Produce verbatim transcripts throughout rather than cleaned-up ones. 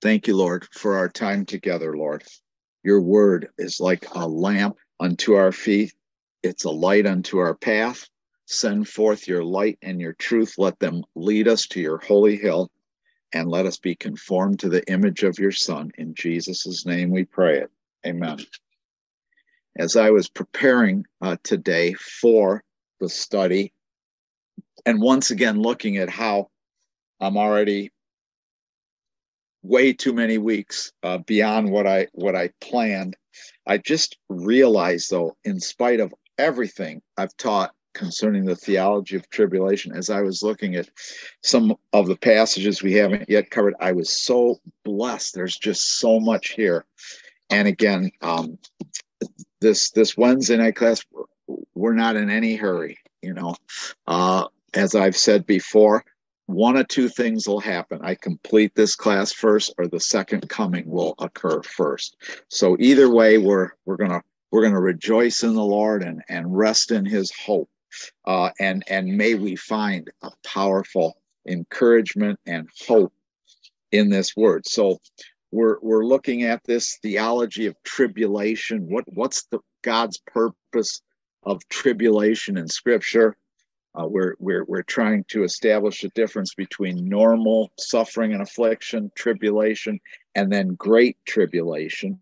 Thank you, Lord, for our time together, Lord. Your word is like a lamp unto our feet. It's a light unto our path. Send forth your light and your truth. Let them lead us to your holy hill, and let us be conformed to the image of your Son. In Jesus' name we pray it. Amen. As I was preparing uh, today for the study, and once again looking at how I'm already way too many weeks uh, beyond what I what I planned, I just realized, though, in spite of everything I've taught concerning the theology of tribulation, as I was looking at some of the passages we haven't yet covered, I was so blessed. There's just so much here. And again, um, this this Wednesday night class, we're not in any hurry. You know, uh, as I've said before, one of two things will happen. I complete this class first, or the second coming will occur first. So either way, we're we're gonna we're gonna rejoice in the Lord and and rest in His hope, uh, and and may we find a powerful encouragement and hope in this word. So we're we're looking at this theology of tribulation. What what's the God's purpose of tribulation in Scripture? Uh, we're we're we're trying to establish a difference between normal suffering and affliction, tribulation, and then great tribulation.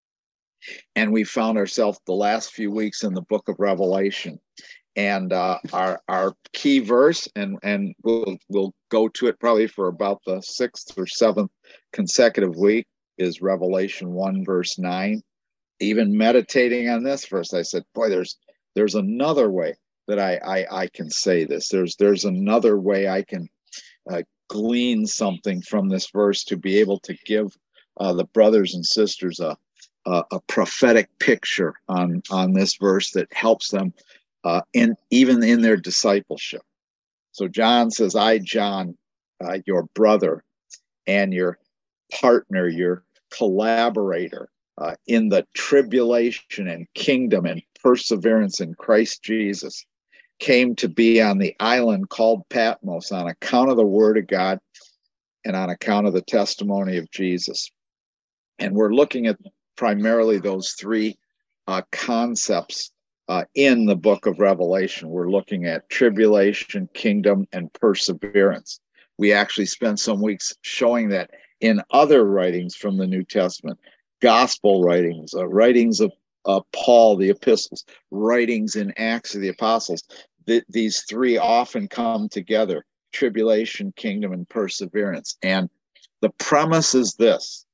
And we found ourselves the last few weeks in the book of Revelation. And uh, our our key verse, and and we'll we'll go to it probably for about the sixth or seventh consecutive week, is Revelation one verse nine. Even meditating on this verse, I said, boy, there's there's another way that I, I, I can say this. There's there's another way I can uh, glean something from this verse to be able to give uh, the brothers and sisters a, a a prophetic picture on on this verse that helps them uh, in even in their discipleship. So John says, "I, John, uh, your brother and your partner, your collaborator uh, in the tribulation and kingdom and perseverance in Christ Jesus, came to be on the island called Patmos on account of the word of God and on account of the testimony of Jesus." And we're looking at primarily those three uh, concepts uh, in the book of Revelation. We're looking at tribulation, kingdom, and perseverance. We actually spent some weeks showing that in other writings from the New Testament, gospel writings, uh, writings of uh, Paul, the epistles, writings in Acts of the Apostles. Th- these three often come together: tribulation, kingdom, and perseverance. And the premise is this: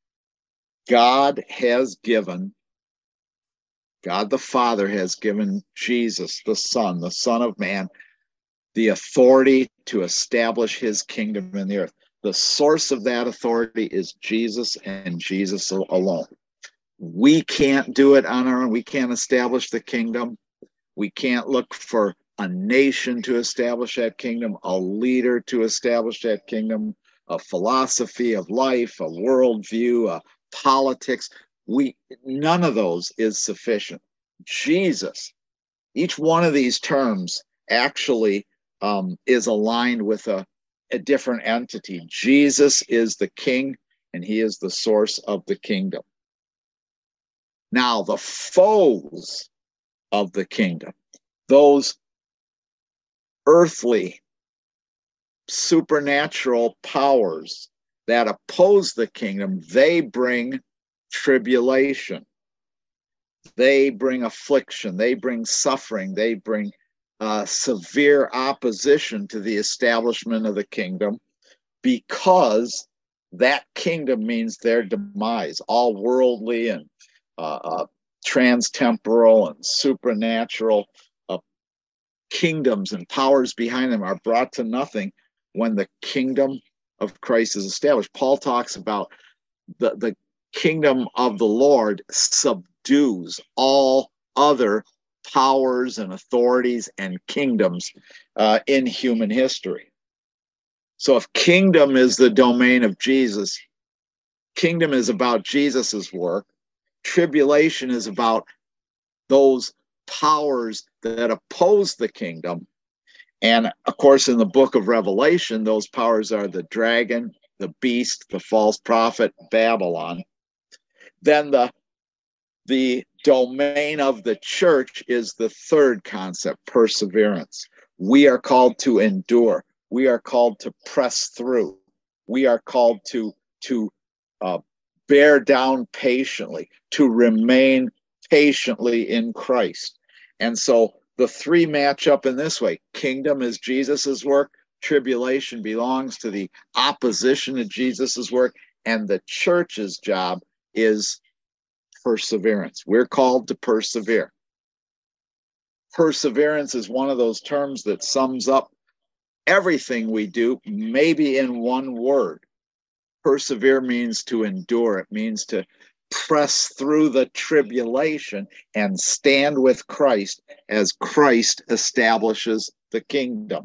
God has given, God the Father has given Jesus, the Son, the Son of Man, the authority to establish His kingdom in the earth. The source of that authority is Jesus and Jesus alone. We can't do it on our own. We can't establish the kingdom. We can't look for a nation to establish that kingdom, a leader to establish that kingdom, a philosophy of life, a worldview, a politics. We none of those is sufficient. Jesus, each one of these terms actually um, is aligned with a, a different entity. Jesus is the king, and He is the source of the kingdom. Now, the foes of the kingdom, those earthly, supernatural powers that oppose the kingdom, they bring tribulation. They bring affliction. They bring suffering. They bring uh, severe opposition to the establishment of the kingdom, because that kingdom means their demise. All worldly and uh, uh, trans-temporal and supernatural uh, kingdoms and powers behind them are brought to nothing when the kingdom of Christ is established. Paul talks about the, the kingdom of the Lord subdues all other powers and authorities and kingdoms uh, in human history. So if kingdom is the domain of Jesus, kingdom is about Jesus's work, tribulation is about those powers that oppose the kingdom. And of course, in the book of Revelation, those powers are the dragon the beast, the false prophet, Babylon. Then the, the domain of the church is the third concept, perseverance. We are called to endure. We are called to press through. We are called to, to uh, bear down patiently, to remain patiently in Christ. And so the three match up in this way. Kingdom is Jesus's work. Tribulation belongs to the opposition to Jesus's work. And the church's job is perseverance. We're called to persevere. Perseverance is one of those terms that sums up everything we do, maybe in one word. Persevere means to endure. It means to press through the tribulation and stand with Christ as Christ establishes the kingdom.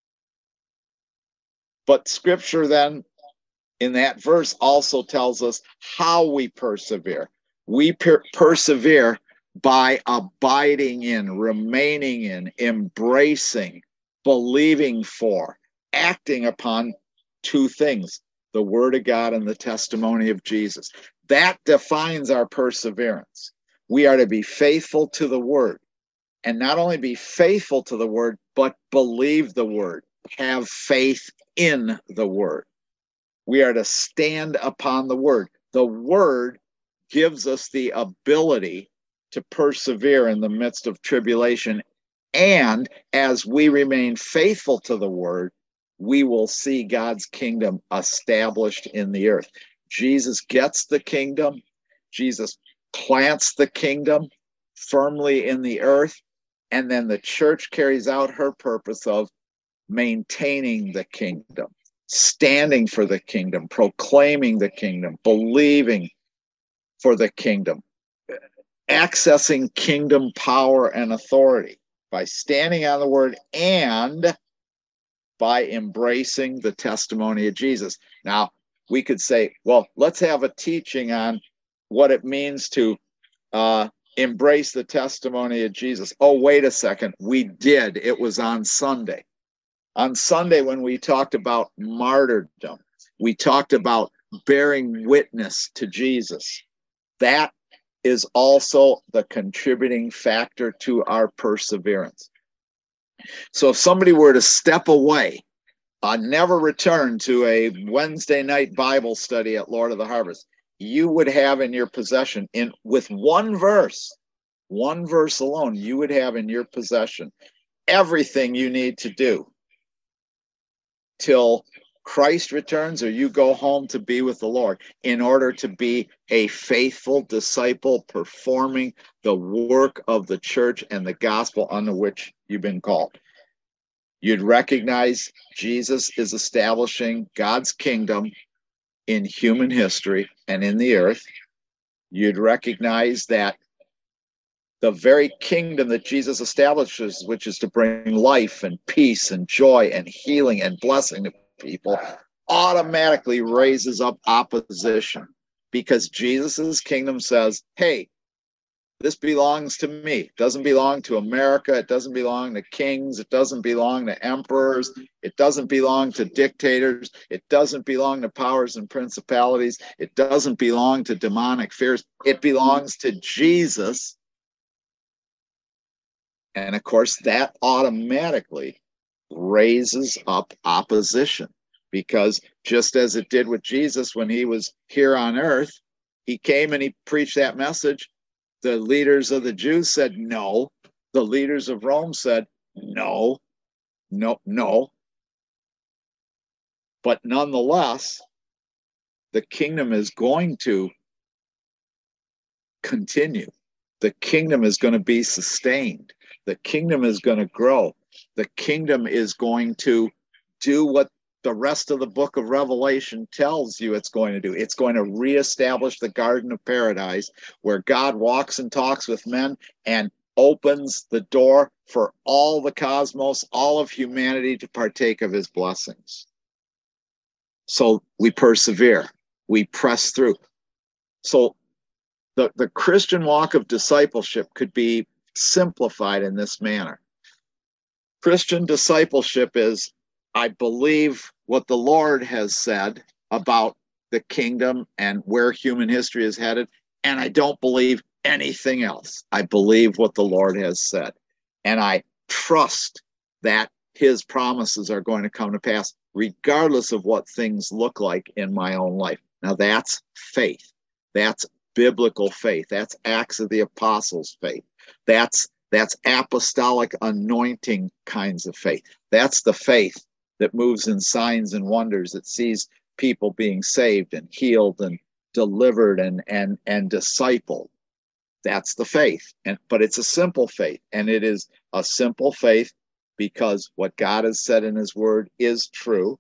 But Scripture then, in that verse, also tells us how we persevere. We per- persevere by abiding in, remaining in, embracing, believing for, acting upon two things: the Word of God and the testimony of Jesus. That defines our perseverance. We are to be faithful to the Word, and not only be faithful to the Word, but believe the Word, have faith in the Word. We are to stand upon the Word. The Word gives us the ability to persevere in the midst of tribulation. And as we remain faithful to the Word, we will see God's kingdom established in the earth. Jesus gets the kingdom. Jesus plants the kingdom firmly in the earth. And then the church carries out her purpose of maintaining the kingdom, standing for the kingdom, proclaiming the kingdom, believing for the kingdom, accessing kingdom power and authority by standing on the Word and by embracing the testimony of Jesus. Now, we could say, well, let's have a teaching on what it means to uh, embrace the testimony of Jesus. Oh, wait a second. We did. It was on Sunday. On Sunday, when we talked about martyrdom, we talked about bearing witness to Jesus. That is also the contributing factor to our perseverance. So if somebody were to step away, uh, never return to a Wednesday night Bible study at Lord of the Harvest, you would have in your possession, in with one verse, one verse alone, you would have in your possession everything you need to do till Christ returns or you go home to be with the Lord in order to be a faithful disciple performing the work of the church and the gospel unto which you've been called. You'd recognize Jesus is establishing God's kingdom in human history and in the earth. You'd recognize that the very kingdom that Jesus establishes, which is to bring life and peace and joy and healing and blessing to people, automatically raises up opposition, because Jesus's kingdom says, hey, this belongs to me. It doesn't belong to America. It doesn't belong to kings. It doesn't belong to emperors. It doesn't belong to dictators. It doesn't belong to powers and principalities. It doesn't belong to demonic fears. It belongs to Jesus. And of course, that automatically raises up opposition, because just as it did with Jesus when he was here on earth, he came and he preached that message. The leaders of the Jews said no. The leaders of Rome said no, no, no. But nonetheless, the kingdom is going to continue. The kingdom is going to be sustained. The kingdom is going to grow. The kingdom is going to do what the rest of the book of Revelation tells you it's going to do. It's going to reestablish the Garden of Paradise, where God walks and talks with men and opens the door for all the cosmos, all of humanity to partake of his blessings. So we persevere. We press through. So the, the Christian walk of discipleship could be simplified in this manner. Christian discipleship is, I believe what the Lord has said about the kingdom and where human history is headed. And I don't believe anything else. I believe what the Lord has said. And I trust that his promises are going to come to pass, regardless of what things look like in my own life. Now, that's faith. That's biblical faith. That's Acts of the Apostles faith. That's that's apostolic anointing kinds of faith. That's the faith that moves in signs and wonders, that sees people being saved and healed and delivered and and and discipled. That's the faith. And but it's a simple faith, and it is a simple faith because what God has said in his word is true.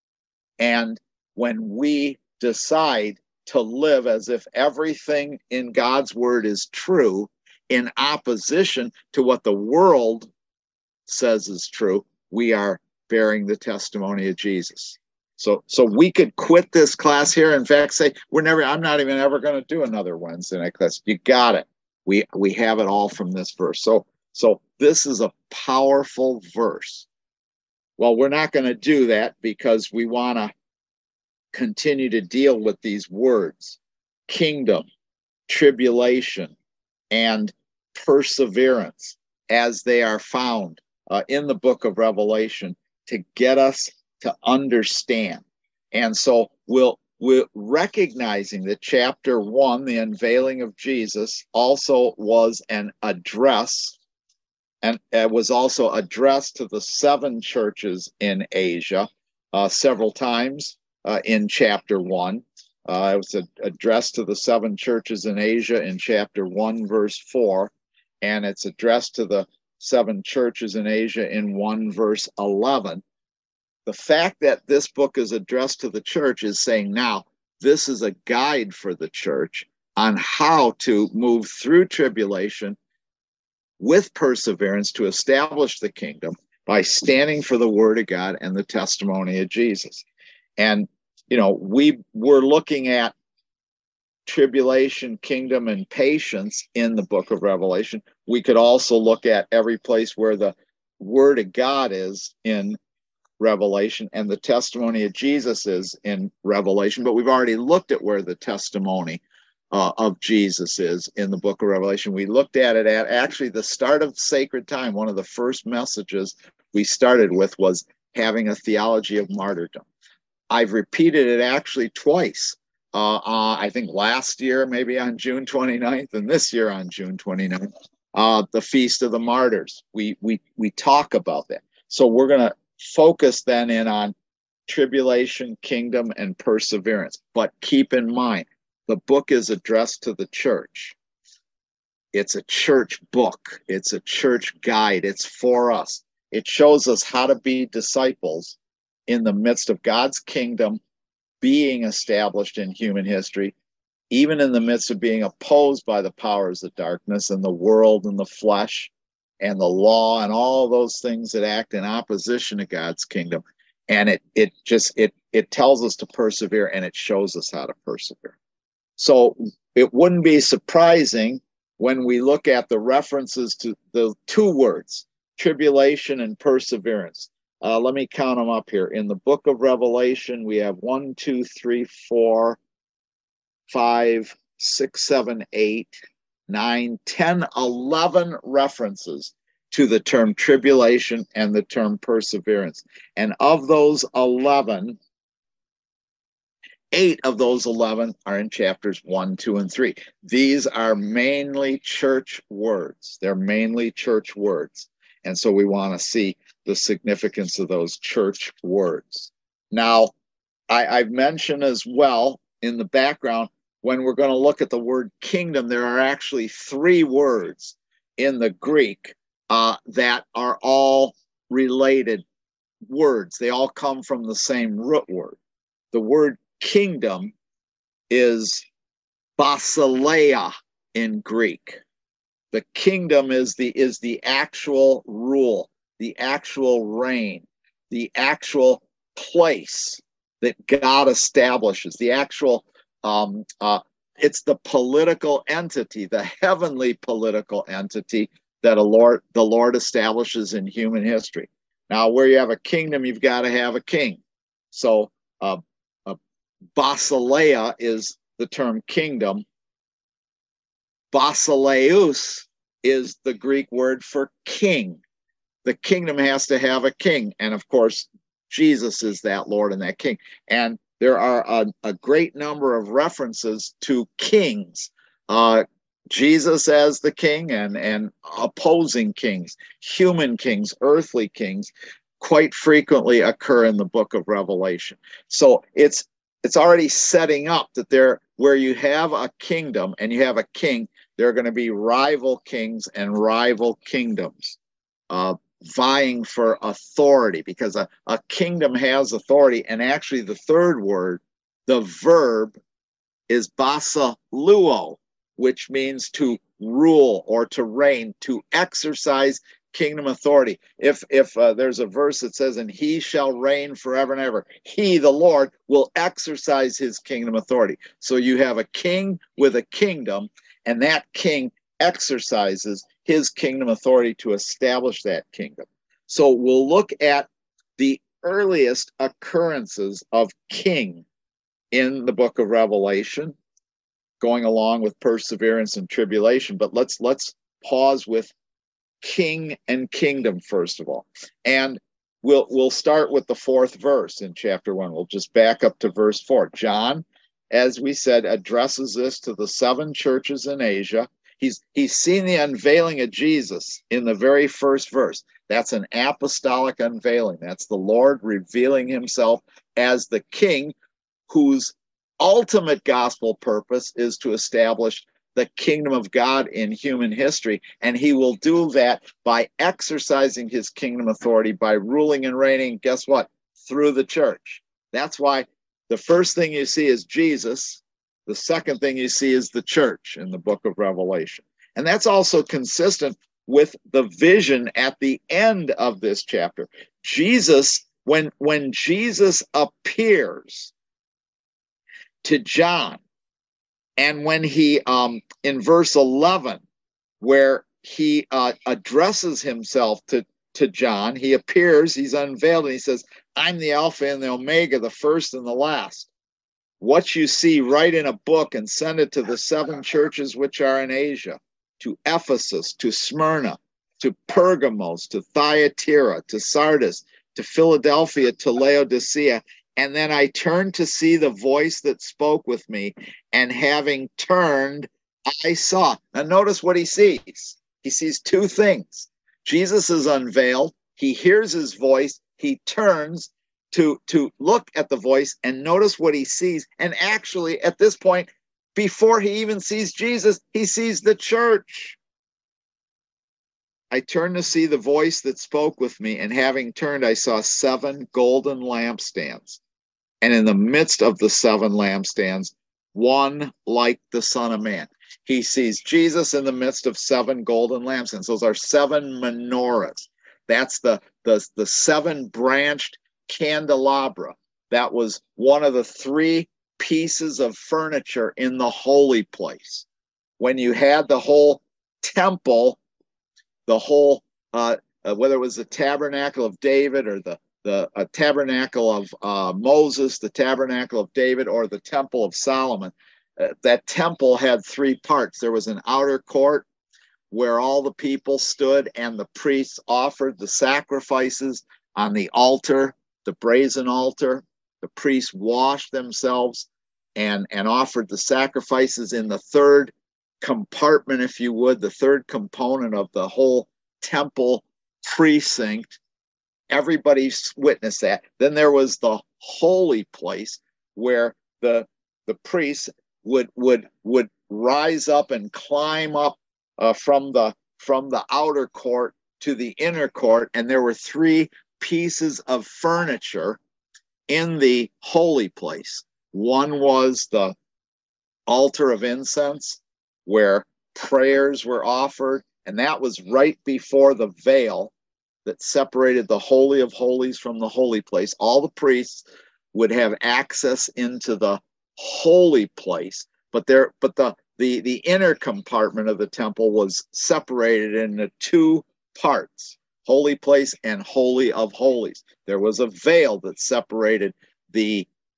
And when we decide to live as if everything in God's word is true, in opposition to what the world says is true, we are bearing the testimony of Jesus. So, so we could quit this class here. In fact, say we're never. I'm not even ever going to do another Wednesday night class. You got it. We we have it all from this verse. So, so this is a powerful verse. Well, we're not going to do that because we want to continue to deal with these words: kingdom, tribulation, and perseverance, as they are found uh, in the book of Revelation, to get us to understand. And so we'll, we're recognizing that chapter one, the unveiling of Jesus, also was an address, and it was also addressed to the seven churches in Asia uh, several times uh, in chapter one. Uh, it was addressed to the seven churches in Asia in chapter one, verse four, and it's addressed to the seven churches in Asia in one, verse eleven. The fact that this book is addressed to the church is saying now this is a guide for the church on how to move through tribulation with perseverance to establish the kingdom by standing for the word of God and the testimony of Jesus. And you know, we were looking at tribulation, kingdom, and patience in the book of Revelation. We could also look at every place where the word of God is in Revelation and the testimony of Jesus is in Revelation. But we've already looked at where the testimony uh, of Jesus is in the book of Revelation. We looked at it at actually the start of Sacred Time. One of the first messages we started with was having a theology of martyrdom. I've repeated it actually twice. Uh, uh, I think last year, maybe on June twenty-ninth, and this year on June twenty-ninth, uh, the Feast of the Martyrs. We we we talk about that. So we're going to focus then in on tribulation, kingdom, and perseverance. But keep in mind, the book is addressed to the church. It's a church book. It's a church guide. It's for us. It shows us how to be disciples in the midst of God's kingdom being established in human history, even in the midst of being opposed by the powers of darkness and the world and the flesh and the law and all those things that act in opposition to God's kingdom. And it it just it it tells us to persevere, and it shows us how to persevere. So it wouldn't be surprising when we look at the references to the two words, tribulation and perseverance. Uh, let me count them up here. In the book of Revelation, we have one, two, three, four, five, six, seven, eight, nine, ten, eleven references to the term tribulation and the term perseverance. And of those eleven, eight of those eleven are in chapters one, two, and three. These are mainly church words. They're mainly church words. And so we want to see the significance of those church words. Now, I, I've mentioned as well in the background, when we're going to look at the word kingdom, there are actually three words in the Greek uh, that are all related words. They all come from the same root word. The word kingdom is basileia in Greek. The kingdom is the is the actual rule, the actual reign, the actual place that God establishes, the actual, um, uh, it's the political entity, the heavenly political entity that a Lord, the Lord establishes in human history. Now, where you have a kingdom, you've got to have a king. So uh, uh, Basileia is the term kingdom. Basileus is the Greek word for king. The kingdom has to have a king. And of course, Jesus is that Lord and that king. And there are a, a great number of references to kings. Uh, Jesus as the king and, and opposing kings, human kings, earthly kings, quite frequently occur in the book of Revelation. So it's it's already setting up that there, where you have a kingdom and you have a king, there are going to be rival kings and rival kingdoms uh, vying for authority, because a, a kingdom has authority. And actually the third word, the verb, is basiluo, which means to rule or to reign, to exercise kingdom authority. If if uh, there's a verse that says, and he shall reign forever and ever, he, the Lord, will exercise his kingdom authority. So you have a king with a kingdom, and that king exercises his kingdom authority to establish that kingdom. So we'll look at the earliest occurrences of king in the book of Revelation, going along with perseverance and tribulation. But let's let's pause with king and kingdom first of all. And we'll we'll start with the fourth verse in chapter one. We'll just back up to verse four. John, as we said, addresses this to the seven churches in Asia. He's he's seen the unveiling of Jesus in the very first verse. That's an apostolic unveiling. That's the Lord revealing himself as the king whose ultimate gospel purpose is to establish the kingdom of God in human history. And he will do that by exercising his kingdom authority, by ruling and reigning, guess what? Through the church. That's why the first thing you see is Jesus. The second thing you see is the church in the book of Revelation. And that's also consistent with the vision at the end of this chapter. Jesus, when, when Jesus appears to John, and when he, um, in verse eleven, where he uh, addresses himself to, to John, he appears, he's unveiled, and he says, I'm the Alpha and the Omega, the first and the last. What you see, write in a book and send it to the seven churches which are in Asia, to Ephesus, to Smyrna, to Pergamos, to Thyatira, to Sardis, to Philadelphia, to Laodicea. And then I turned to see the voice that spoke with me, and having turned, I saw. Now notice what he sees. He sees two things. Jesus is unveiled. He hears his voice. He turns to, to look at the voice, and notice what he sees. And actually, at this point, before he even sees Jesus, he sees the church. I turned to see the voice that spoke with me, and having turned, I saw seven golden lampstands. And in the midst of the seven lampstands, one like the Son of Man. He sees Jesus in the midst of seven golden lampstands. Those are seven menorahs. That's the, the, the seven branched candelabra. That was one of the three pieces of furniture in the holy place. When you had the whole temple, the whole, uh, uh, whether it was the tabernacle of David or the the uh, tabernacle of uh, Moses, the tabernacle of David, or the temple of Solomon, uh, that temple had three parts. There was an outer court where all the people stood and the priests offered the sacrifices on the altar, the brazen altar. The priests washed themselves and, and offered the sacrifices in the third compartment, if you would, the third component of the whole temple precinct. Everybody witnessed that. Then there was the holy place where the the priests would would would rise up and climb up uh, from the from the outer court to the inner court, and there were three pieces of furniture in the holy place. One was the altar of incense, where prayers were offered, and that was right before the veil that separated the Holy of Holies from the holy place. All the priests would have access into the holy place, but there, but the, the, the inner compartment of the temple was separated into two parts, holy place and Holy of Holies. There was a veil that separated the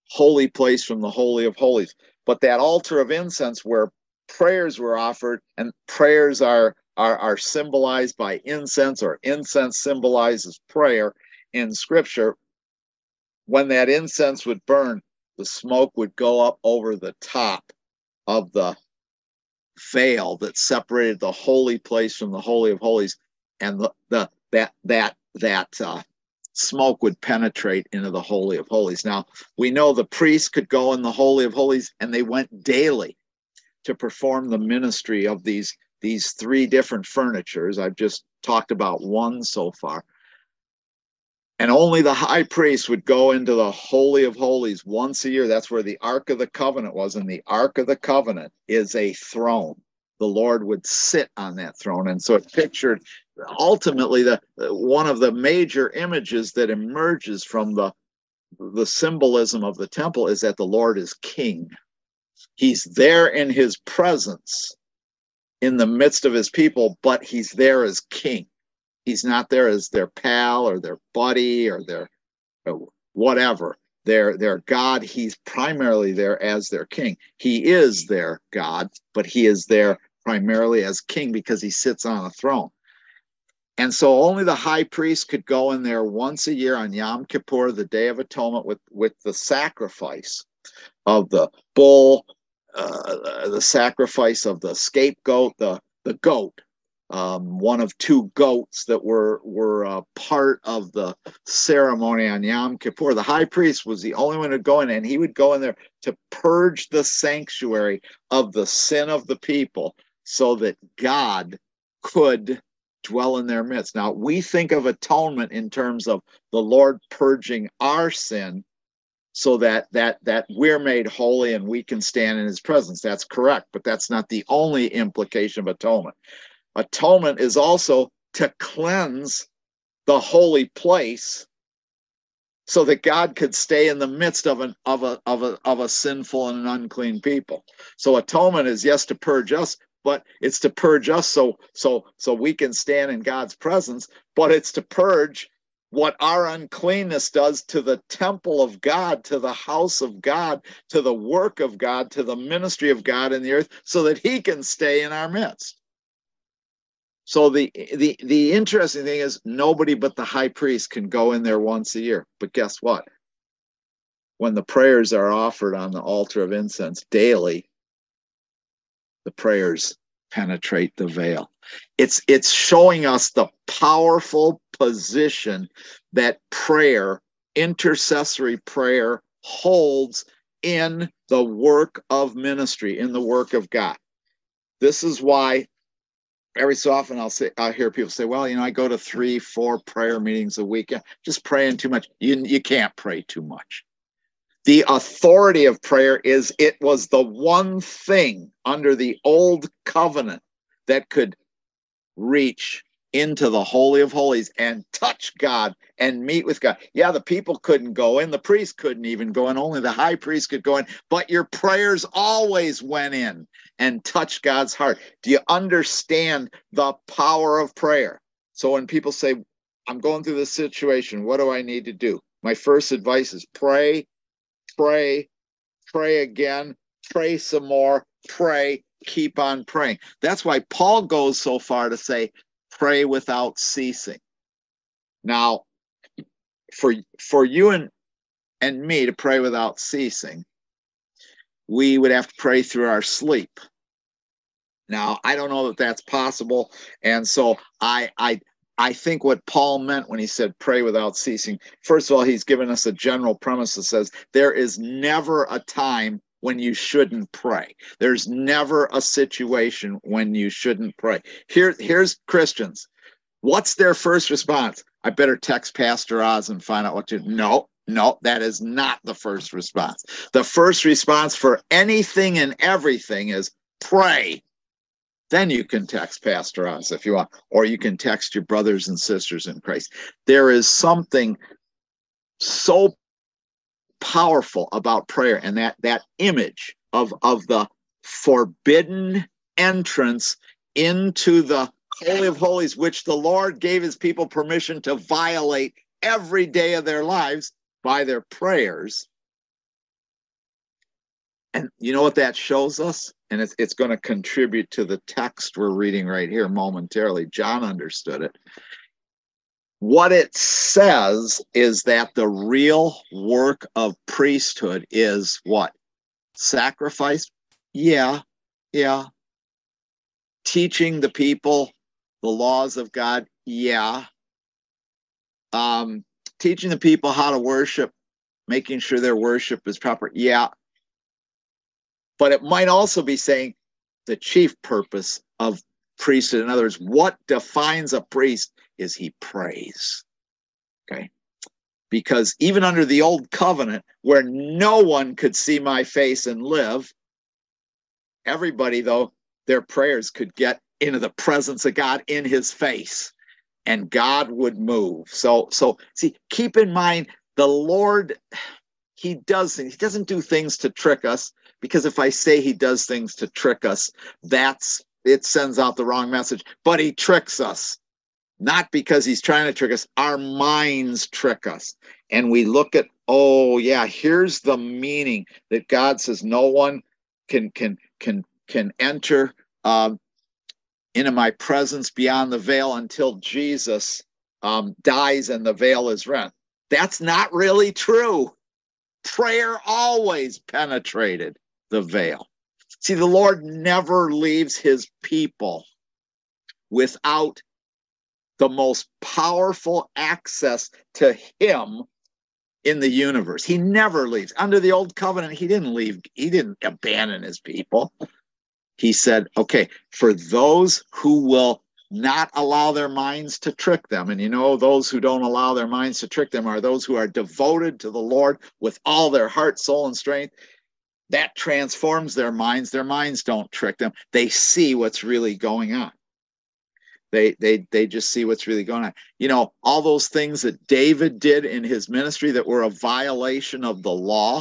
holy place from the Holy of Holies. But that altar of incense where prayers were offered, and prayers are, are, are symbolized by incense, or incense symbolizes prayer in Scripture. When that incense would burn, the smoke would go up over the top of the veil that separated the holy place from the Holy of Holies, and the, the that that that uh, smoke would penetrate into the Holy of Holies. Now, we know the priests could go in the Holy of Holies, and they went daily to perform the ministry of these these three different furnitures. I've just talked about one so far. And only the high priest would go into the Holy of Holies once a year. That's where the Ark of the Covenant was. And the Ark of the Covenant is a throne. The Lord would sit on that throne. And so it pictured ultimately the one of the major images that emerges from the, the symbolism of the temple is that the Lord is king. He's there in his presence in the midst of his people, but he's there as king. He's not there as their pal or their buddy or their whatever. Their, their God, he's primarily there as their king. He is their God, but he is there primarily as king because he sits on a throne. And so only the high priest could go in there once a year on Yom Kippur, the Day of Atonement, with, with the sacrifice of the bull, uh, the sacrifice of the scapegoat, the, the goat. Um, one of two goats that were were uh, part of the ceremony on Yom Kippur. The high priest was the only one to go in, and he would go in there to purge the sanctuary of the sin of the people so that God could dwell in their midst. Now, we think of atonement in terms of the Lord purging our sin so that that that we're made holy and we can stand in his presence. That's correct, but that's not the only implication of atonement. Atonement is also to cleanse the holy place so that God could stay in the midst of an of a of a of a sinful and an unclean people. So atonement is, yes, to purge us, but it's to purge us so so so we can stand in God's presence, but it's to purge what our uncleanness does to the temple of God, to the house of God, to the work of God, to the ministry of God in the earth, so that he can stay in our midst. So the, the, the interesting thing is nobody but the high priest can go in there once a year. But guess what? When the prayers are offered on the altar of incense daily, the prayers penetrate the veil. It's, it's showing us the powerful position that prayer, intercessory prayer, holds in the work of ministry, in the work of God. This is why every so often I'll say, I hear people say, well, you know, I go to three, four prayer meetings a week. Just praying too much. You, you can't pray too much. The authority of prayer is it was the one thing under the old covenant that could reach into the Holy of Holies and touch God and meet with God. Yeah, the people couldn't go in. The priest couldn't even go in. Only the high priest could go in. But your prayers always went in and touched God's heart. Do you understand the power of prayer? So when people say, I'm going through this situation, what do I need to do? My first advice is pray, pray, pray again, pray some more, pray, keep on praying. That's why Paul goes so far to say, pray without ceasing. Now, for for you and, and me to pray without ceasing, we would have to pray through our sleep. Now, I don't know that that's possible, and so I I I think what Paul meant when he said pray without ceasing, first of all, he's given us a general premise that says there is never a time when you shouldn't pray. There's never a situation when you shouldn't pray. Here, here's Christians. What's their first response? I better text Pastor Oz and find out what to do. No, no, that is not the first response. The first response for anything and everything is pray. Then you can text Pastor Oz if you want, or you can text your brothers and sisters in Christ. There is something so powerful about prayer, and that that image of of the forbidden entrance into the Holy of Holies, which the Lord gave his people permission to violate every day of their lives by their prayers. And you know what that shows us? And it's, it's going to contribute to the text we're reading right here momentarily. John understood it. What it says is that the real work of priesthood is what? Sacrifice? Yeah, yeah. Teaching the people the laws of God? Yeah. Um, teaching the people how to worship, making sure their worship is proper? Yeah. But it might also be saying the chief purpose of priesthood, in other words, what defines a priest is he prays. Okay. Because even under the old covenant, where no one could see my face and live, everybody, though, their prayers could get into the presence of God in his face, and God would move. So, so see, keep in mind, the Lord, he does things. He doesn't do things to trick us, because if I say he does things to trick us, that's, it sends out the wrong message. But he tricks us. Not because he's trying to trick us. Our minds trick us. And we look at, oh, yeah, here's the meaning that God says no one can can can can enter um, into my presence beyond the veil until Jesus um, dies and the veil is rent. That's not really true. Prayer always penetrated the veil. See, the Lord never leaves his people without the most powerful access to him in the universe. He never leaves. Under the old covenant, he didn't leave. He didn't abandon his people. He said, okay, for those who will not allow their minds to trick them, and you know, those who don't allow their minds to trick them are those who are devoted to the Lord with all their heart, soul, and strength. That transforms their minds. Their minds don't trick them. They see what's really going on. They, they, they just see what's really going on. You know, all those things that David did in his ministry that were a violation of the law,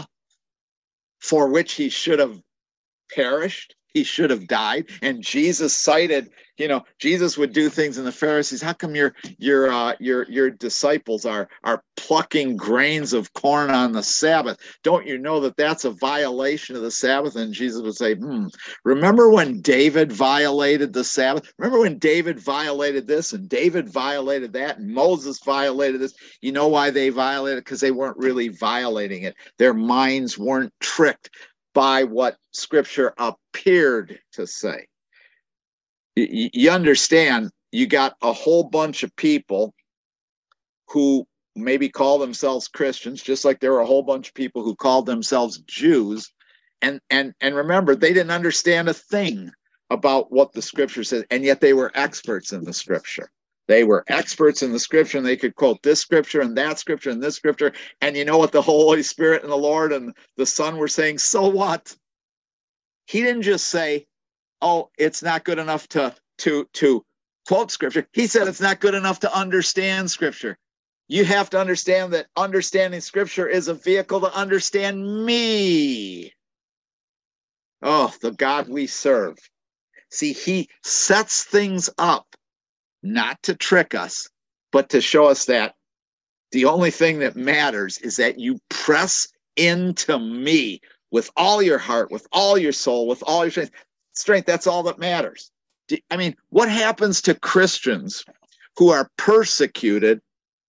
for which he should have perished, he should have died. And Jesus cited, you know, Jesus would do things in the Pharisees. How come your your uh, your your disciples are are plucking grains of corn on the Sabbath? Don't you know that that's a violation of the Sabbath? And Jesus would say, hmm, remember when David violated the Sabbath? Remember when David violated this and David violated that and Moses violated this? You know why they violated it? Because they weren't really violating it. Their minds weren't tricked by what Scripture appeared to say. You, you understand, you got a whole bunch of people who maybe call themselves Christians, just like there were a whole bunch of people who called themselves Jews. And, and, and remember, they didn't understand a thing about what the Scripture said, and yet they were experts in the Scripture. They were experts in the Scripture, and they could quote this Scripture and that Scripture and this Scripture. And you know what the Holy Spirit and the Lord and the Son were saying? So what? He didn't just say, oh, it's not good enough to, to, to quote Scripture. He said it's not good enough to understand Scripture. You have to understand that understanding Scripture is a vehicle to understand me. Oh, the God we serve. See, he sets things up not to trick us, but to show us that the only thing that matters is that you press into me with all your heart, with all your soul, with all your strength. Strength, that's all that matters. I mean, what happens to Christians who are persecuted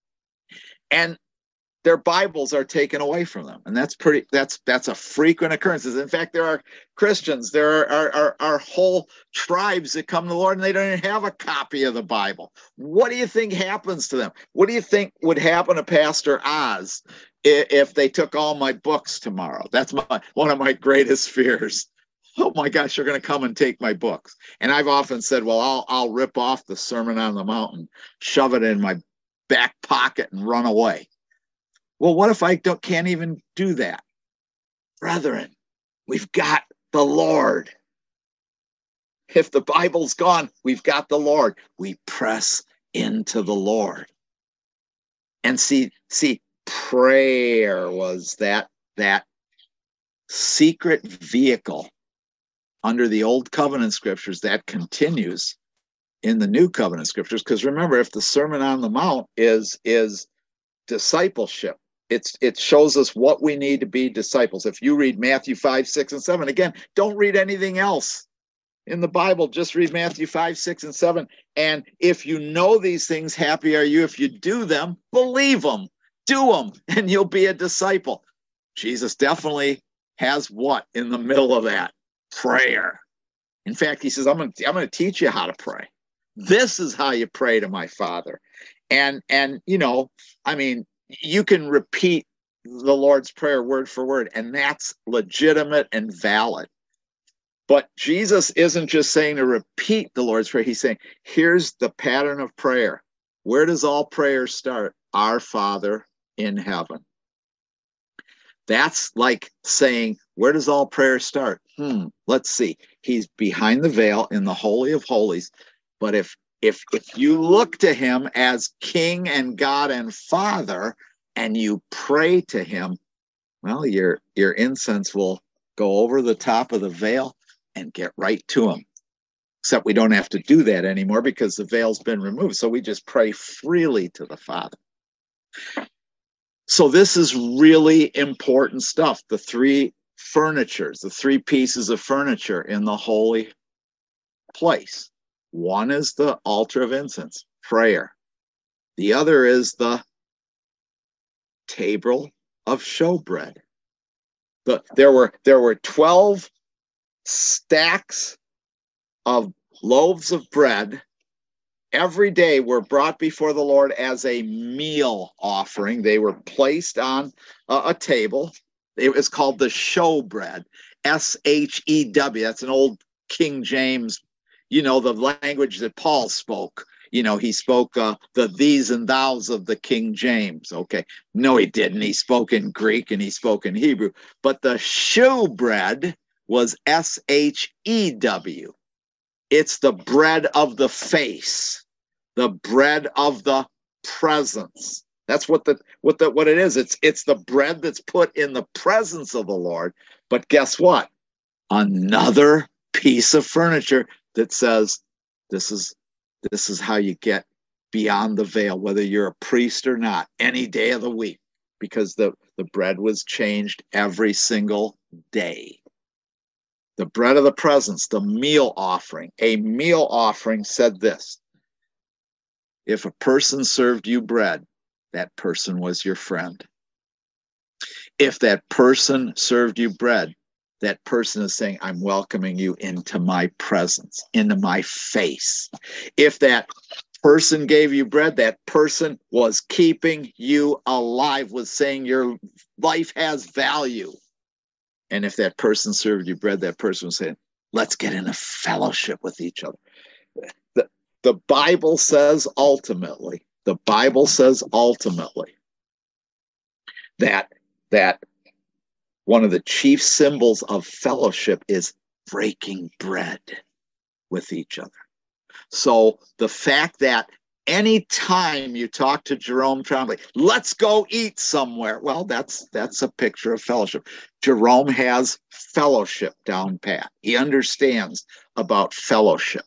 and their Bibles are taken away from them? And that's pretty, that's that's a frequent occurrence. In fact, there are Christians, there are, are, are, are whole tribes that come to the Lord and they don't even have a copy of the Bible. What do you think happens to them? What do you think would happen to Pastor Oz if, if they took all my books tomorrow? That's my one of my greatest fears. Oh my gosh, you're going to come and take my books. And I've often said, well, I'll I'll rip off the Sermon on the Mount, shove it in my back pocket and run away. Well, what if I don't, can't even do that? Brethren, we've got the Lord. If the Bible's gone, we've got the Lord. We press into the Lord. And see, see, prayer was that, that secret vehicle under the Old Covenant Scriptures that continues in the New Covenant Scriptures. Because remember, if the Sermon on the Mount is, is discipleship, It's, it shows us what we need to be disciples. If you read Matthew five, six, and seven, again, don't read anything else in the Bible. Just read Matthew five, six, and seven. And if you know these things, happy are you. If you do them, believe them, do them, and you'll be a disciple. Jesus definitely has what in the middle of that? Prayer. In fact, he says, I'm going to, I'm going to teach you how to pray. This is how you pray to my Father. And, and, you know, I mean, you can repeat the Lord's Prayer word for word, and that's legitimate and valid. But Jesus isn't just saying to repeat the Lord's Prayer. He's saying, here's the pattern of prayer. Where does all prayer start? Our Father in heaven. That's like saying, where does all prayer start? Hmm, let's see. He's behind the veil in the Holy of Holies. But if if if you look to him as King and God and Father, and you pray to him, well, your your incense will go over the top of the veil and get right to him. Except we don't have to do that anymore because the veil's been removed. So we just pray freely to the Father. So this is really important stuff. The three furnitures, the three pieces of furniture in the holy place. One is the altar of incense, prayer. The other is the table of showbread. The, there were there were twelve stacks of loaves of bread. Every day were brought before the Lord as a meal offering. They were placed on a, a table. It was called the showbread, S H E W. That's an old King James, you know, the language that Paul spoke. You know, he spoke uh, the these and thous of the King James. Okay. No, he didn't. He spoke in Greek and he spoke in Hebrew. But the showbread was S H E W. It's the bread of the face, the bread of the presence. That's what the what the what it is. It's it's the bread that's put in the presence of the Lord. But guess what? Another piece of furniture that says this is this is how you get beyond the veil, whether you're a priest or not, any day of the week, because the, the bread was changed every single day. The bread of the presence, the meal offering. A meal offering said this: if a person served you bread, that person was your friend. If that person served you bread, that person is saying, I'm welcoming you into my presence, into my face. If that person gave you bread, that person was keeping you alive, was saying your life has value. And if that person served you bread, that person was saying, let's get in a fellowship with each other. The, the Bible says ultimately, the Bible says ultimately that, that one of the chief symbols of fellowship is breaking bread with each other. So the fact that anytime you talk to Jerome Trombley, let's go eat somewhere. Well, that's that's a picture of fellowship. Jerome has fellowship down pat. He understands about fellowship.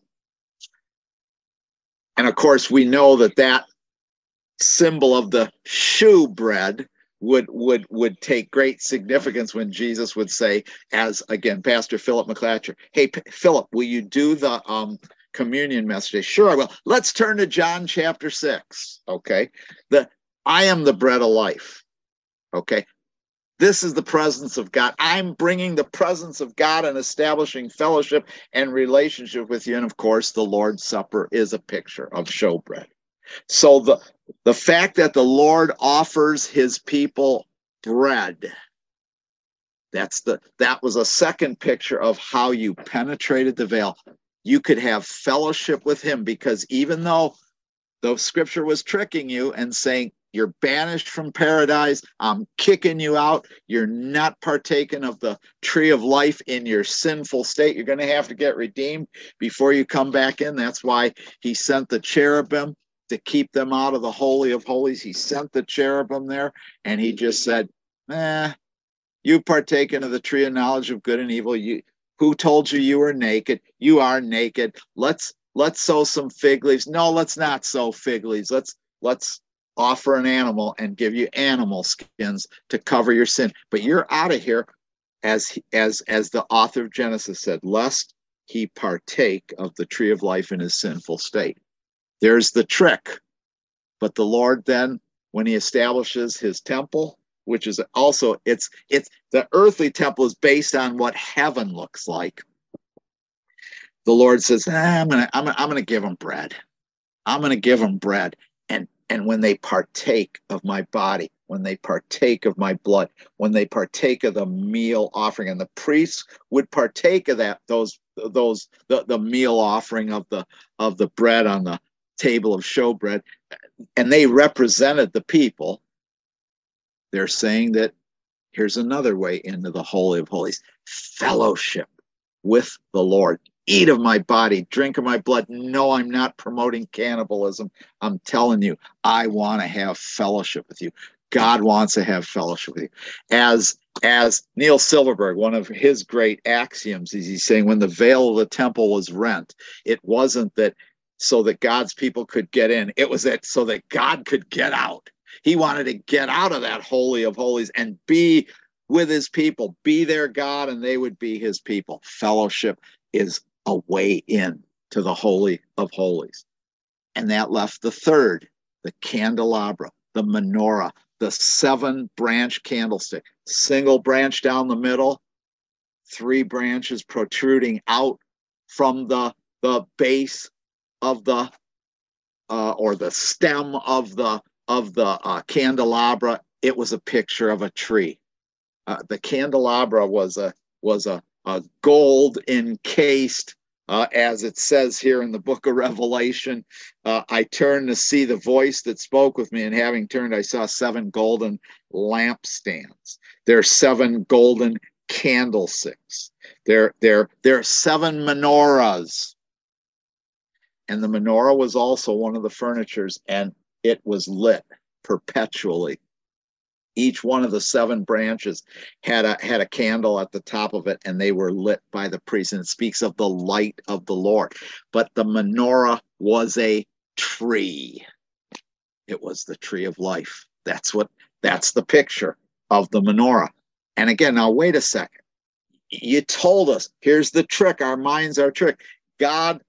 And of course, we know that that symbol of the showbread would would would take great significance when Jesus would say, as again, Pastor Philip McClatcher, hey, P- Philip, will you do the um communion message? Sure, I will. Let's turn to John chapter six. Okay. The I am the bread of life. Okay. This is the presence of God. I'm bringing the presence of God and establishing fellowship and relationship with you. And of course, the Lord's Supper is a picture of showbread. So the, the fact that the Lord offers his people bread, that's the that was a second picture of how you penetrated the veil. You could have fellowship with him, because even though the scripture was tricking you and saying you're banished from paradise, I'm kicking you out, you're not partaking of the tree of life in your sinful state, you're going to have to get redeemed before you come back in. That's why he sent the cherubim to keep them out of the Holy of Holies. He sent the cherubim there, and he just said, eh, you partaken of the tree of knowledge of good and evil. You, who told you you were naked? You are naked. Let's let's sow some fig leaves. No, let's not sow fig leaves. Let's let's offer an animal and give you animal skins to cover your sin. But you're out of here, as as as the author of Genesis said, lest he partake of the tree of life in his sinful state. There's the trick. But the Lord then, when he establishes his temple, which is also, it's it's the earthly temple is based on what heaven looks like. The Lord says, ah, I'm gonna I'm gonna, I'm gonna give them bread. I'm gonna give them bread. And and when they partake of my body, when they partake of my blood, when they partake of the meal offering, and the priests would partake of that, those those the, the meal offering of the of the bread on the table of showbread, and they represented the people. They're saying that here's another way into the Holy of Holies: fellowship with the Lord. Eat of my body, drink of my blood. No, I'm not promoting cannibalism. I'm telling you, I want to have fellowship with you. God wants to have fellowship with you. As as Neil Silverberg, one of his great axioms, is he's saying when the veil of the temple was rent, it wasn't that so that God's people could get in. It was that so that God could get out. He wanted to get out of that Holy of Holies and be with his people, be their God, and they would be his people. Fellowship is a way in to the Holy of Holies. And that left the third, the candelabra, the menorah, the seven branch candlestick, single branch down the middle, three branches protruding out from the, the base of the, uh, or the stem of the, of the uh, candelabra. It was a picture of a tree. Uh, the candelabra was a, was a, a gold encased, uh, as it says here in the book of Revelation. uh, I turned to see the voice that spoke with me, and having turned, I saw seven golden lampstands. There are seven golden candlesticks. There, there, there are seven menorahs. And the menorah was also one of the furnitures, and it was lit perpetually. Each one of the seven branches had a had a candle at the top of it, and they were lit by the priest. And it speaks of the light of the Lord. But the menorah was a tree. It was the tree of life. That's what that's the picture of the menorah. And again, now wait a second. You told us, here's the trick. Our minds are tricked. God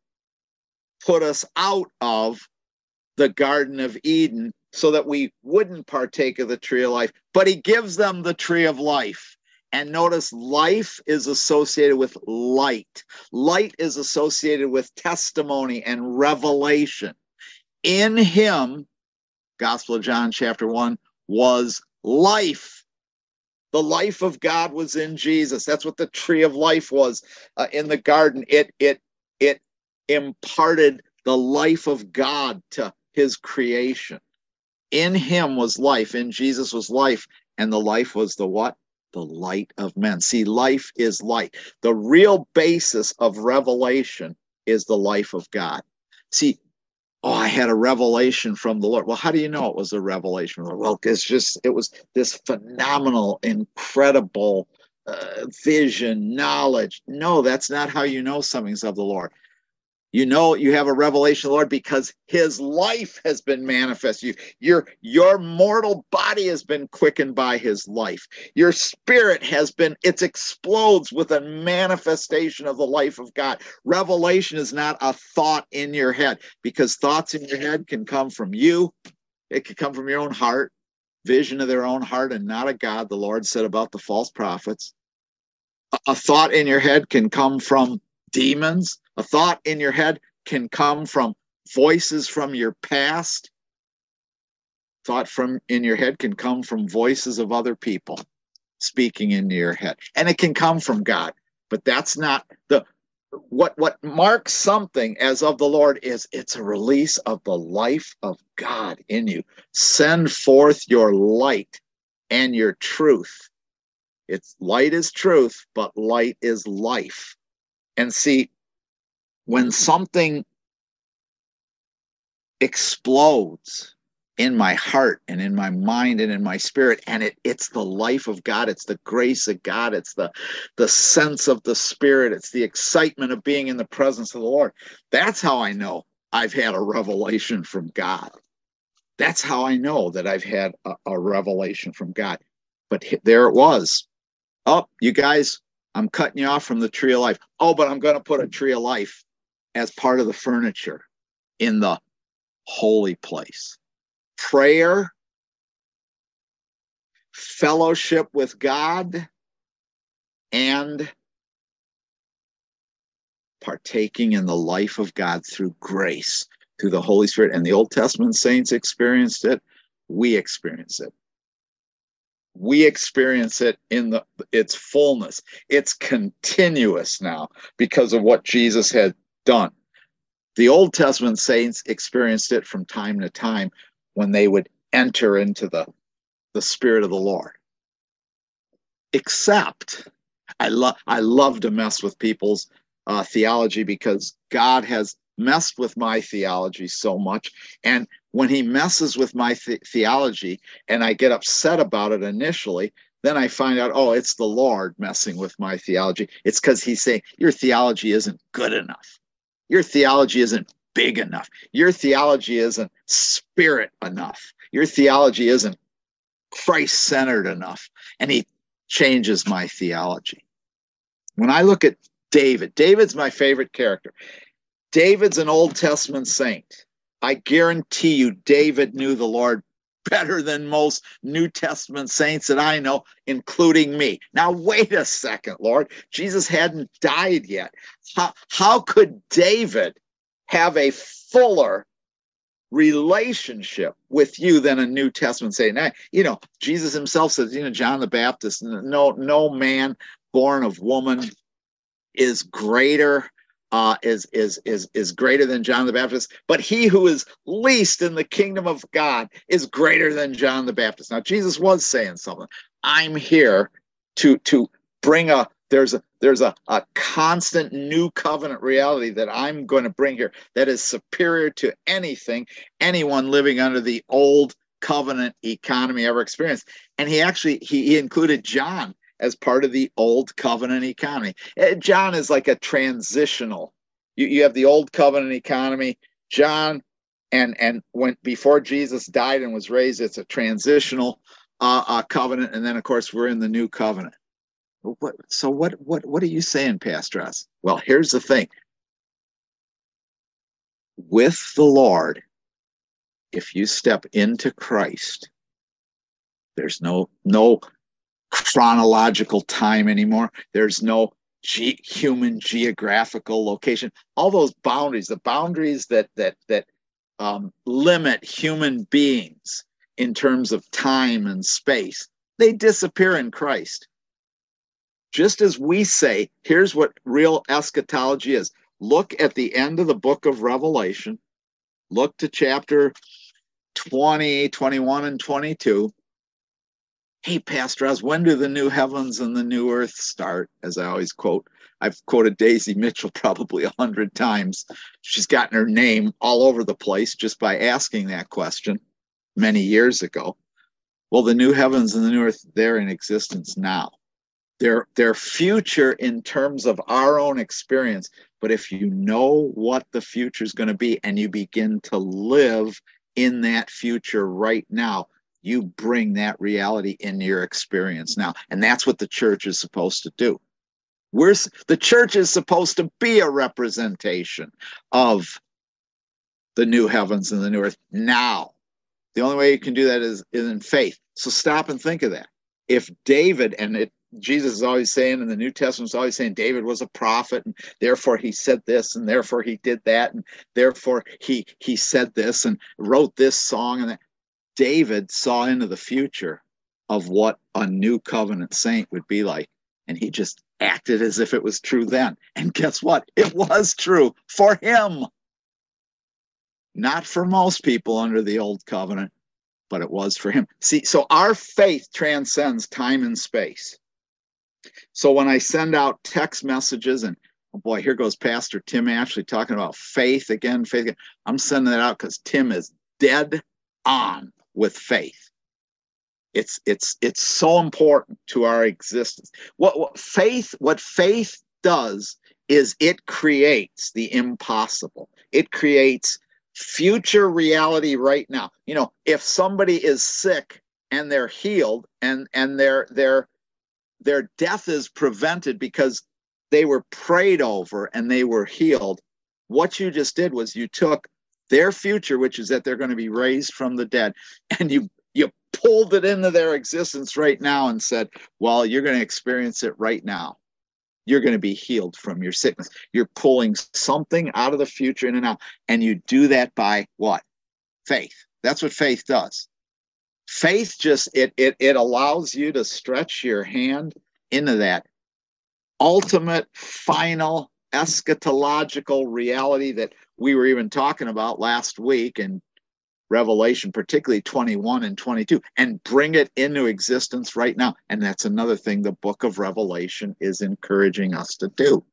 put us out of the Garden of Eden so that we wouldn't partake of the tree of life, but he gives them the tree of life. And notice, life is associated with light. Light is associated with testimony and revelation. In him, Gospel of John chapter one, was life. The life of God was in Jesus. That's what the tree of life was uh, in the garden. It, it, it imparted the life of God to his creation. In him was life. In Jesus was life. And the life was the what? The light of men. See, life is light. The real basis of revelation is the life of God. See, oh, I had a revelation from the Lord. Well, how do you know it was a revelation? Well, it's just, it was this phenomenal, incredible uh, vision, knowledge. No, that's not how you know something's of the Lord. You know you have a revelation of the Lord because his life has been manifest. You, your, your mortal body has been quickened by his life. Your spirit has been, it explodes with a manifestation of the life of God. Revelation is not a thought in your head, because thoughts in your head can come from you. It can come from your own heart, vision of their own heart, and not of God. The Lord said about the false prophets. A, a thought in your head can come from demons. A thought in your head can come from voices from your past. Thought from in your head can come from voices of other people speaking into your head. And it can come from God. But that's not the what what marks something as of the Lord is it's a release of the life of God in you. Send forth your light and your truth. It's light is truth, but light is life. And see, when something explodes in my heart and in my mind and in my spirit, and it, it's the life of God, it's the grace of God, it's the, the sense of the Spirit, it's the excitement of being in the presence of the Lord. That's how I know I've had a revelation from God. That's how I know that I've had a, a revelation from God. But there it was. Oh, you guys, I'm cutting you off from the tree of life. Oh, but I'm going to put a tree of life as part of the furniture in the holy place. Prayer, fellowship with God, and partaking in the life of God through grace, through the Holy Spirit. And the Old Testament saints experienced it. We experience it. We experience it in the its fullness. It's continuous now because of what Jesus had done. The Old Testament saints experienced it from time to time when they would enter into the, the Spirit of the Lord. Except, I love I love to mess with people's uh, theology, because God has messed with my theology so much. And when he messes with my th- theology and I get upset about it initially, then I find out, oh, it's the Lord messing with my theology. It's because he's saying, your theology isn't good enough. Your theology isn't big enough. Your theology isn't spirit enough. Your theology isn't Christ-centered enough. And he changes my theology. When I look at David, David's my favorite character. David's an Old Testament saint. I guarantee you David knew the Lord better than most New Testament saints that I know, including me. Now, wait a second, Lord. Jesus hadn't died yet. How, how could David have a fuller relationship with you than a New Testament saint? Now, you know, Jesus himself says, you know, John the Baptist, no, no man born of woman is greater Uh, is is is is greater than John the Baptist, but he who is least in the kingdom of God is greater than John the Baptist. Now, Jesus was saying something. I'm here to to bring a there's a there's a, a constant new covenant reality that I'm going to bring here that is superior to anything anyone living under the old covenant economy ever experienced. And he actually he, he included John as part of the old covenant economy. John is like a transitional. You, you have the old covenant economy, John, and and when before Jesus died and was raised, it's a transitional uh, uh, covenant, and then of course we're in the new covenant. What, so what what what are you saying, Pastor Oz? Well, here's the thing. With the Lord, if you step into Christ, there's no no chronological time anymore. There's no ge- human geographical location. All those boundaries, the boundaries that that that um, limit human beings in terms of time and space, they disappear in Christ. Just as we say, here's what real eschatology is. Look at the end of the book of Revelation. Look to chapter twenty, twenty-one, and twenty-two. Hey, Pastor Oz, when do the new heavens and the new earth start? As I always quote, I've quoted Daisy Mitchell probably a hundred times. She's gotten her name all over the place just by asking that question many years ago. Well, the new heavens and the new earth, they're in existence now. They're, they're future in terms of our own experience. But if you know what the future is going to be and you begin to live in that future right now, you bring that reality into your experience now. And that's what the church is supposed to do. We're, the church is supposed to be a representation of the new heavens and the new earth now. The only way you can do that is, is in faith. So stop and think of that. If David, and it, Jesus is always saying, and the New Testament is always saying, David was a prophet, and therefore he said this, and therefore he did that, and therefore he he said this, and wrote this song, and that. David saw into the future of what a new covenant saint would be like. And he just acted as if it was true then. And guess what? It was true for him. Not for most people under the old covenant, but it was for him. See, so our faith transcends time and space. So when I send out text messages, and oh boy, here goes Pastor Tim Ashley talking about faith again, faith again. I'm sending that out because Tim is dead on with faith. It's it's it's so important to our existence. What, what faith what faith does is it creates the impossible. It creates future reality right now. You know, if somebody is sick and they're healed and and their their their death is prevented because they were prayed over and they were healed, what you just did was you took their future, which is that they're going to be raised from the dead, and you you pulled it into their existence right now and said, well, you're going to experience it right now. You're going to be healed from your sickness. You're pulling something out of the future in and out, and you do that by what? Faith. That's what faith does. Faith just, it it it allows you to stretch your hand into that ultimate, final, eschatological reality that we were even talking about last week in Revelation, particularly twenty-one and twenty-two, and bring it into existence right now. And that's another thing the book of Revelation is encouraging us to do.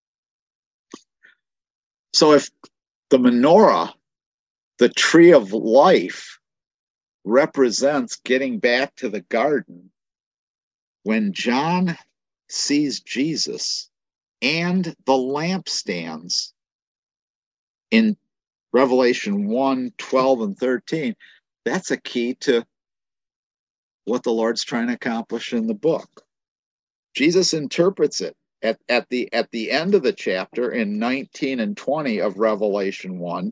So if the menorah, the tree of life, represents getting back to the garden, when John sees Jesus and the lampstands in Revelation one, twelve, and thirteen, that's a key to what the Lord's trying to accomplish in the book. Jesus interprets it at, at, the, at the end of the chapter in nineteen and twenty of Revelation one.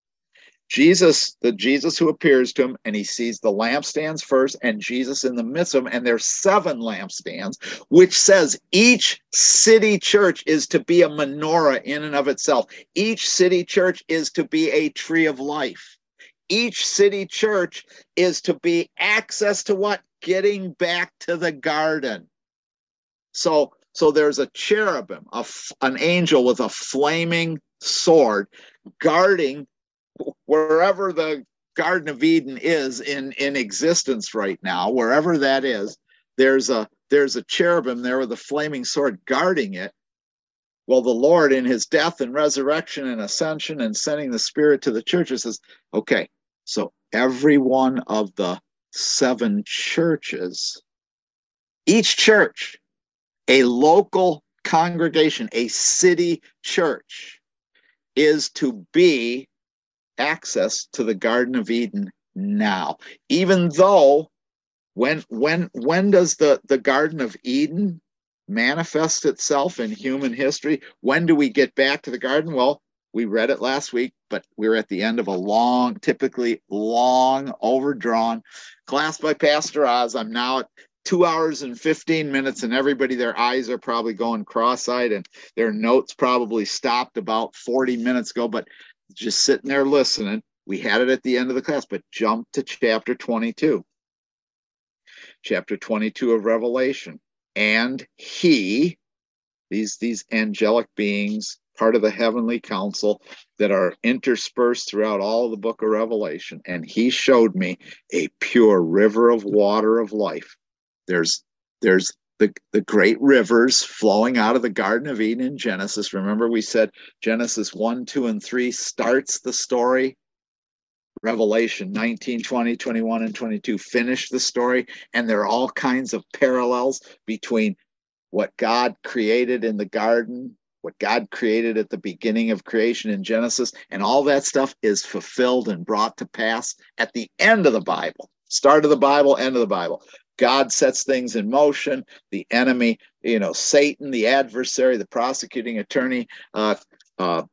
Jesus, the Jesus who appears to him, and he sees the lampstands first and Jesus in the midst of them, and there's seven lampstands, which says each city church is to be a menorah in and of itself. Each city church is to be a tree of life. Each city church is to be access to what? Getting back to the garden. So, so there's a cherubim, a, an angel with a flaming sword guarding wherever the Garden of Eden is in, in existence right now, wherever that is, there's a there's a cherubim there with a flaming sword guarding it. Well, the Lord in his death and resurrection and ascension and sending the Spirit to the churches says, okay, so every one of the seven churches, each church, a local congregation, a city church, is to be access to the Garden of Eden now. Even though when when when does the the Garden of Eden manifest itself in human history? When do we get back to the garden? Well, we read it last week, but we're at the end of a long, typically long, overdrawn class by Pastor Oz. I'm now at two hours and fifteen minutes, and everybody, their eyes are probably going cross-eyed, and their notes probably stopped about forty minutes ago, but just sitting there listening. We had it at the end of the class, but jump to chapter twenty-two. Chapter twenty-two of Revelation. And he, these, these angelic beings, part of the heavenly council that are interspersed throughout all of the book of Revelation, and he showed me a pure river of water of life. There's, there's the, the great rivers flowing out of the Garden of Eden in Genesis. Remember, we said Genesis one, two, and three starts the story. Revelation nineteen, twenty, twenty-one, and twenty-two finish the story. And there are all kinds of parallels between what God created in the garden, what God created at the beginning of creation in Genesis, and all that stuff is fulfilled and brought to pass at the end of the Bible. Start of the Bible, end of the Bible. God sets things in motion. The enemy, you know, Satan, the adversary, the prosecuting attorney, uh, uh,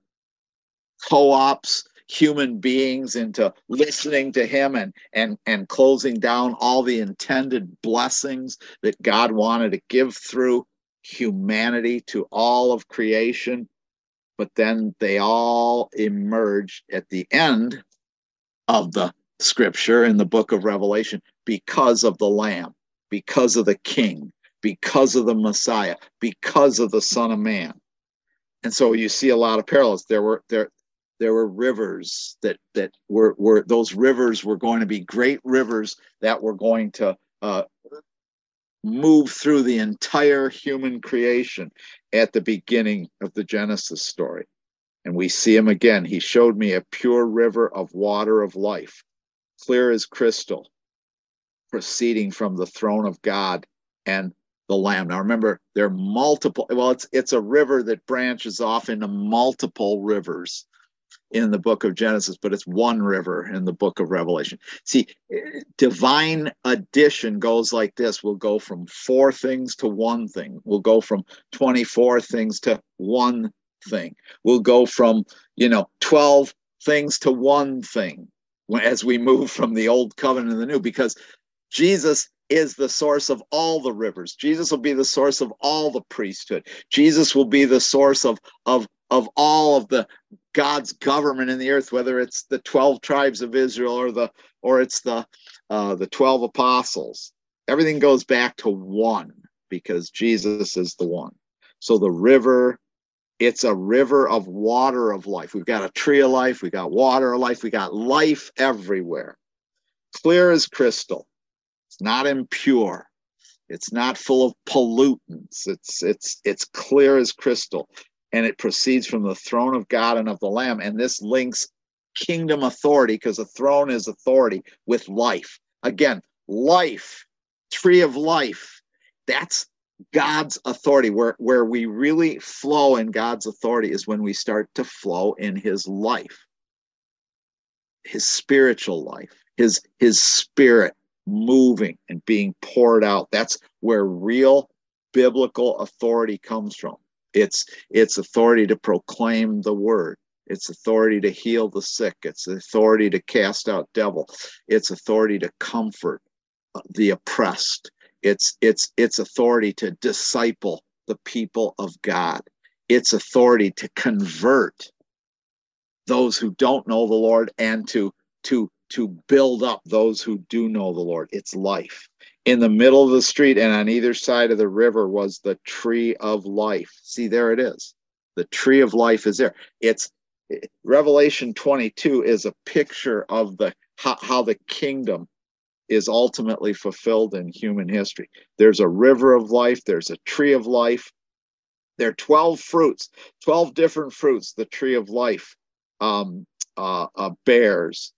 co-ops human beings into listening to him and, and, and closing down all the intended blessings that God wanted to give through humanity to all of creation. But then they all emerge at the end of the scripture in the book of Revelation because of the Lamb, because of the King, because of the Messiah, because of the Son of Man. And so you see a lot of parallels. There were there there were rivers that that were were those rivers were going to be great rivers that were going to uh, move through the entire human creation at the beginning of the Genesis story. And we see him again. He showed me a pure river of water of life, clear as crystal, proceeding from the throne of God and the Lamb. Now remember, there are multiple, well, it's it's a river that branches off into multiple rivers. in the book of Genesis, but it's one river in the book of Revelation. See, divine addition goes like this. We'll go from four things to one thing. We'll go from twenty-four things to one thing. We'll go from, you know, twelve things to one thing as we move from the old covenant to the new, because Jesus is the source of all the rivers. Jesus will be the source of all the priesthood. Jesus will be the source of, of, of all of the God's government in the earth, whether it's the twelve tribes of Israel or the or it's the uh, the twelve apostles. Everything goes back to one because Jesus is the one. So the river, it's a river of water of life. We've got a tree of life, we got water of life, we got life everywhere. Clear as crystal. It's not impure. It's not full of pollutants. It's it's it's clear as crystal. And it proceeds from the throne of God and of the Lamb. And this links kingdom authority, because a throne is authority, with life. Again, life, tree of life, that's God's authority. Where, where we really flow in God's authority is when we start to flow in his life, his spiritual life, his, his spirit moving and being poured out. That's where real biblical authority comes from. It's it's authority to proclaim the word. It's authority to heal the sick. It's authority to cast out devil. It's authority to comfort the oppressed. It's it's it's authority to disciple the people of God. It's authority to convert those who don't know the Lord and to to to build up those who do know the Lord. It's life. In the middle of the street and on either side of the river was the tree of life. See, there it is. The tree of life is there. It's Revelation twenty-two is a picture of the how, how the kingdom is ultimately fulfilled in human history. There's a river of life. There's a tree of life. There are twelve fruits, twelve different fruits the tree of life um, uh, uh, bears,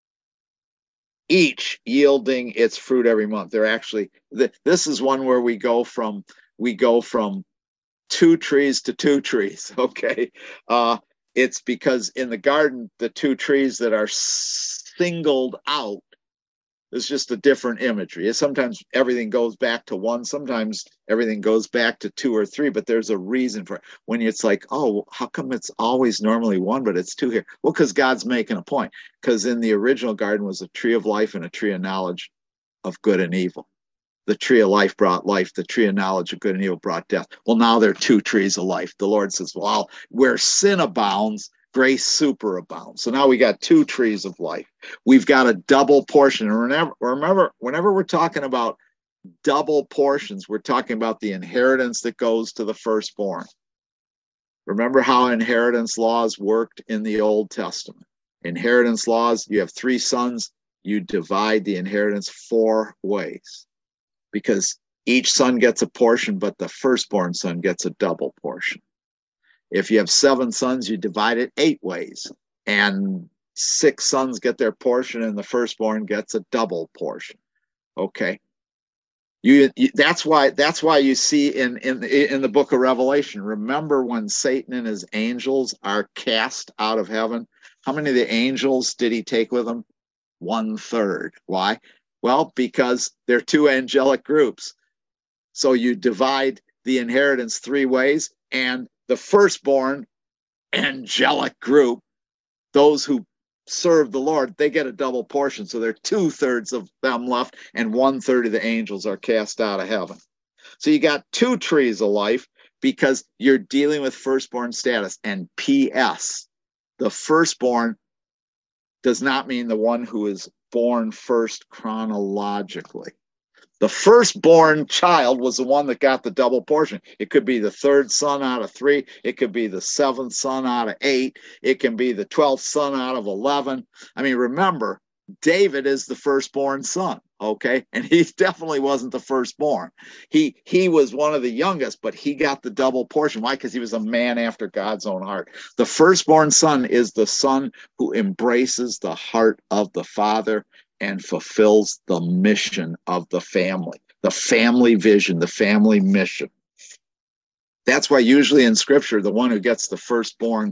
each yielding its fruit every month. They're actually, this is one where we go from, we go from two trees to two trees, okay? Uh, it's because in the garden, the two trees that are singled out, it's just a different imagery. Sometimes everything goes back to one, sometimes everything goes back to two or three, but there's a reason for it. When it's like, oh, how come it's always normally one, but it's two here? Well, because God's making a point. Because in the original garden was a tree of life and a tree of knowledge of good and evil. The tree of life brought life. The tree of knowledge of good and evil brought death. Well, now there are two trees of life. The Lord says, well, where sin abounds, grace superabounds. So now we got two trees of life. We've got a double portion. And remember, remember, whenever we're talking about double portions, we're talking about the inheritance that goes to the firstborn. Remember how inheritance laws worked in the Old Testament. Inheritance laws, you have three sons, you divide the inheritance four ways, because each son gets a portion, but the firstborn son gets a double portion. If you have seven sons, you divide it eight ways, and six sons get their portion, and the firstborn gets a double portion. Okay, you, you that's why that's why you see in in in the book of Revelation. Remember when Satan and his angels are cast out of heaven? How many of the angels did he take with him? One third. Why? Well, because they're two angelic groups. So you divide the inheritance three ways, and the firstborn angelic group, those who serve the Lord, they get a double portion. So there are two thirds of them left, and one third of the angels are cast out of heaven. So you got two trees of life because you're dealing with firstborn status. And P S, the firstborn does not mean the one who is born first chronologically. The firstborn child was the one that got the double portion. It could be the third son out of three. It could be the seventh son out of eight. It can be the twelfth son out of eleven. I mean, remember, David is the firstborn son, okay? And he definitely wasn't the firstborn. He, he was one of the youngest, but he got the double portion. Why? Because he was a man after God's own heart. The firstborn son is the son who embraces the heart of the Father and fulfills the mission of the family, the family vision, the family mission. That's why usually in Scripture, the one who gets the firstborn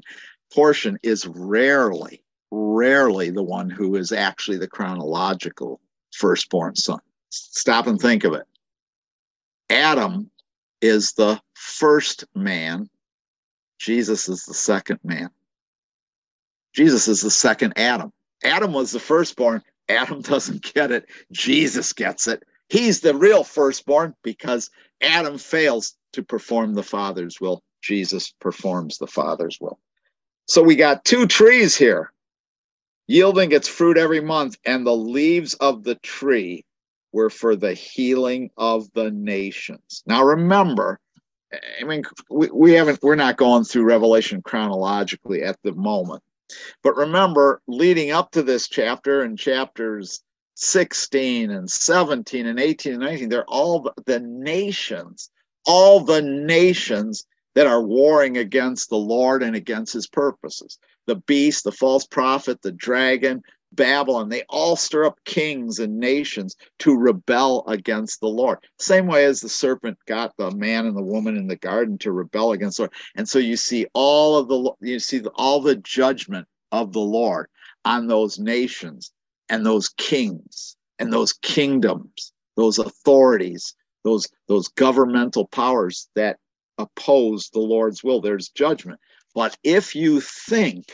portion is rarely, rarely the one who is actually the chronological firstborn son. Stop and think of it. Adam is the first man. Jesus is the second man. Jesus is the second Adam. Adam was the firstborn. Adam doesn't get it. Jesus gets it. He's the real firstborn because Adam fails to perform the Father's will. Jesus performs the Father's will. So we got two trees here, yielding its fruit every month, and the leaves of the tree were for the healing of the nations. Now remember, I mean, we, we haven't, we're not going through Revelation chronologically at the moment. But remember, leading up to this chapter, in chapters sixteen and seventeen and eighteen and nineteen, they're all the nations, all the nations that are warring against the Lord and against his purposes. The beast, the false prophet, the dragon, Babylon, they all stir up kings and nations to rebel against the Lord. Same way as the serpent got the man and the woman in the garden to rebel against the Lord. And so you see all of the you see the, all the judgment of the Lord on those nations and those kings and those kingdoms, those authorities, those those governmental powers that oppose the Lord's will. There's judgment. But if you think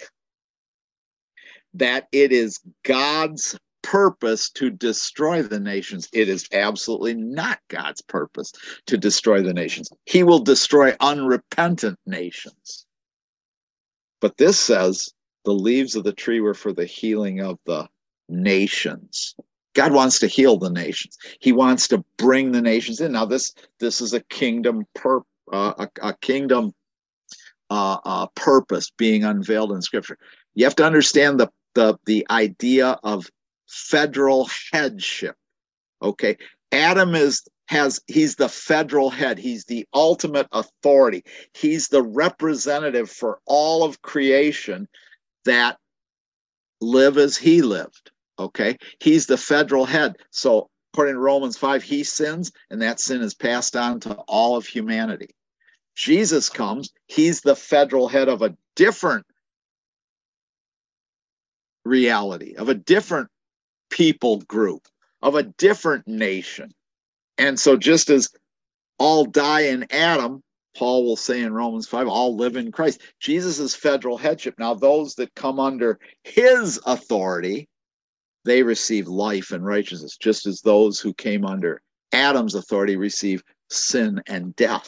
that it is God's purpose to destroy the nations, it is absolutely not God's purpose to destroy the nations. He will destroy unrepentant nations. But this says the leaves of the tree were for the healing of the nations. God wants to heal the nations. He wants to bring the nations in. Now this this is a kingdom pur- uh, a, a kingdom uh, uh, purpose being unveiled in Scripture. You have to understand the the the idea of federal headship. Okay, Adam is has he's the federal head. He's the ultimate authority. He's the representative for all of creation that live as he lived. Okay, he's the federal head. So according to Romans five, he sins, and that sin is passed on to all of humanity. Jesus comes, he's the federal head of a different reality, of a different people group, of a different nation. And so just as all die in Adam, Paul will say in Romans five, all live in Christ. Jesus is federal headship. Now those that come under his authority, they receive life and righteousness, just as those who came under Adam's authority receive sin and death.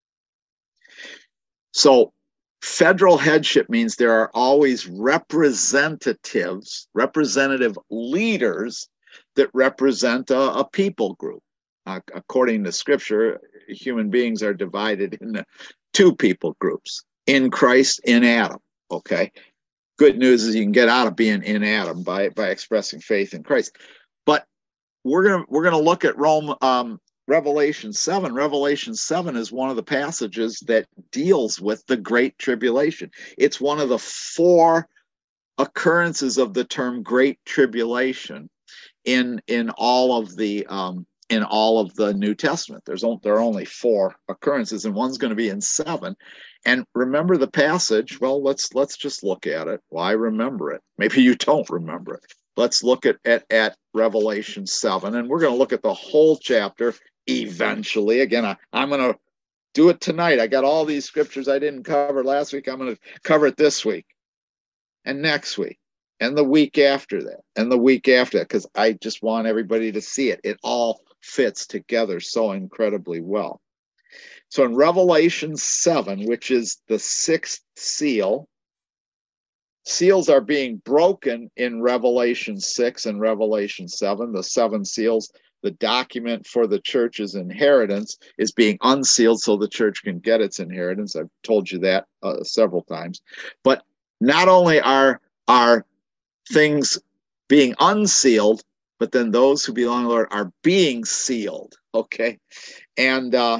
So federal headship means there are always representatives, representative leaders that represent a, a people group. Uh, according to Scripture, human beings are divided into two people groups, in Christ, in Adam. Okay. Good news is you can get out of being in Adam by, by expressing faith in Christ. But we're gonna we're gonna look at Rome. Um, Revelation seven. Revelation seven is one of the passages that deals with the Great Tribulation. It's one of the four occurrences of the term Great Tribulation in in all of the um, in all of the New Testament. There's only, there are only four occurrences, and one's going to be in seven. And remember the passage. Well, let's let's just look at it. Why remember it? Maybe you don't remember it. Let's look at at, at Revelation seven, and we're going to look at the whole chapter. Eventually, again, I, I'm going to do it tonight. I got all these scriptures I didn't cover last week. I'm going to cover it this week and next week and the week after that and the week after that, because I just want everybody to see it. It all fits together so incredibly well. So in Revelation seven, which is the sixth seal, seals are being broken in Revelation six and Revelation seven. The seven seals, the document for the church's inheritance, is being unsealed so the church can get its inheritance. I've told you that uh, several times. But not only are, are things being unsealed, but then those who belong to the Lord are being sealed. Okay. And, uh,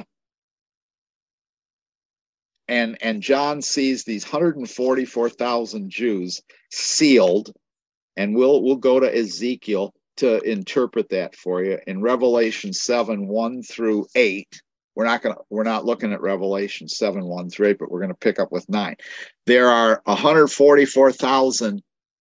and, and John sees these one hundred forty-four thousand Jews sealed, and we'll, we'll go to Ezekiel to interpret that for you in Revelation seven, one through eight. We're not going to, we're not looking at Revelation seven, one through eight, but we're going to pick up with nine. There are one hundred forty-four thousand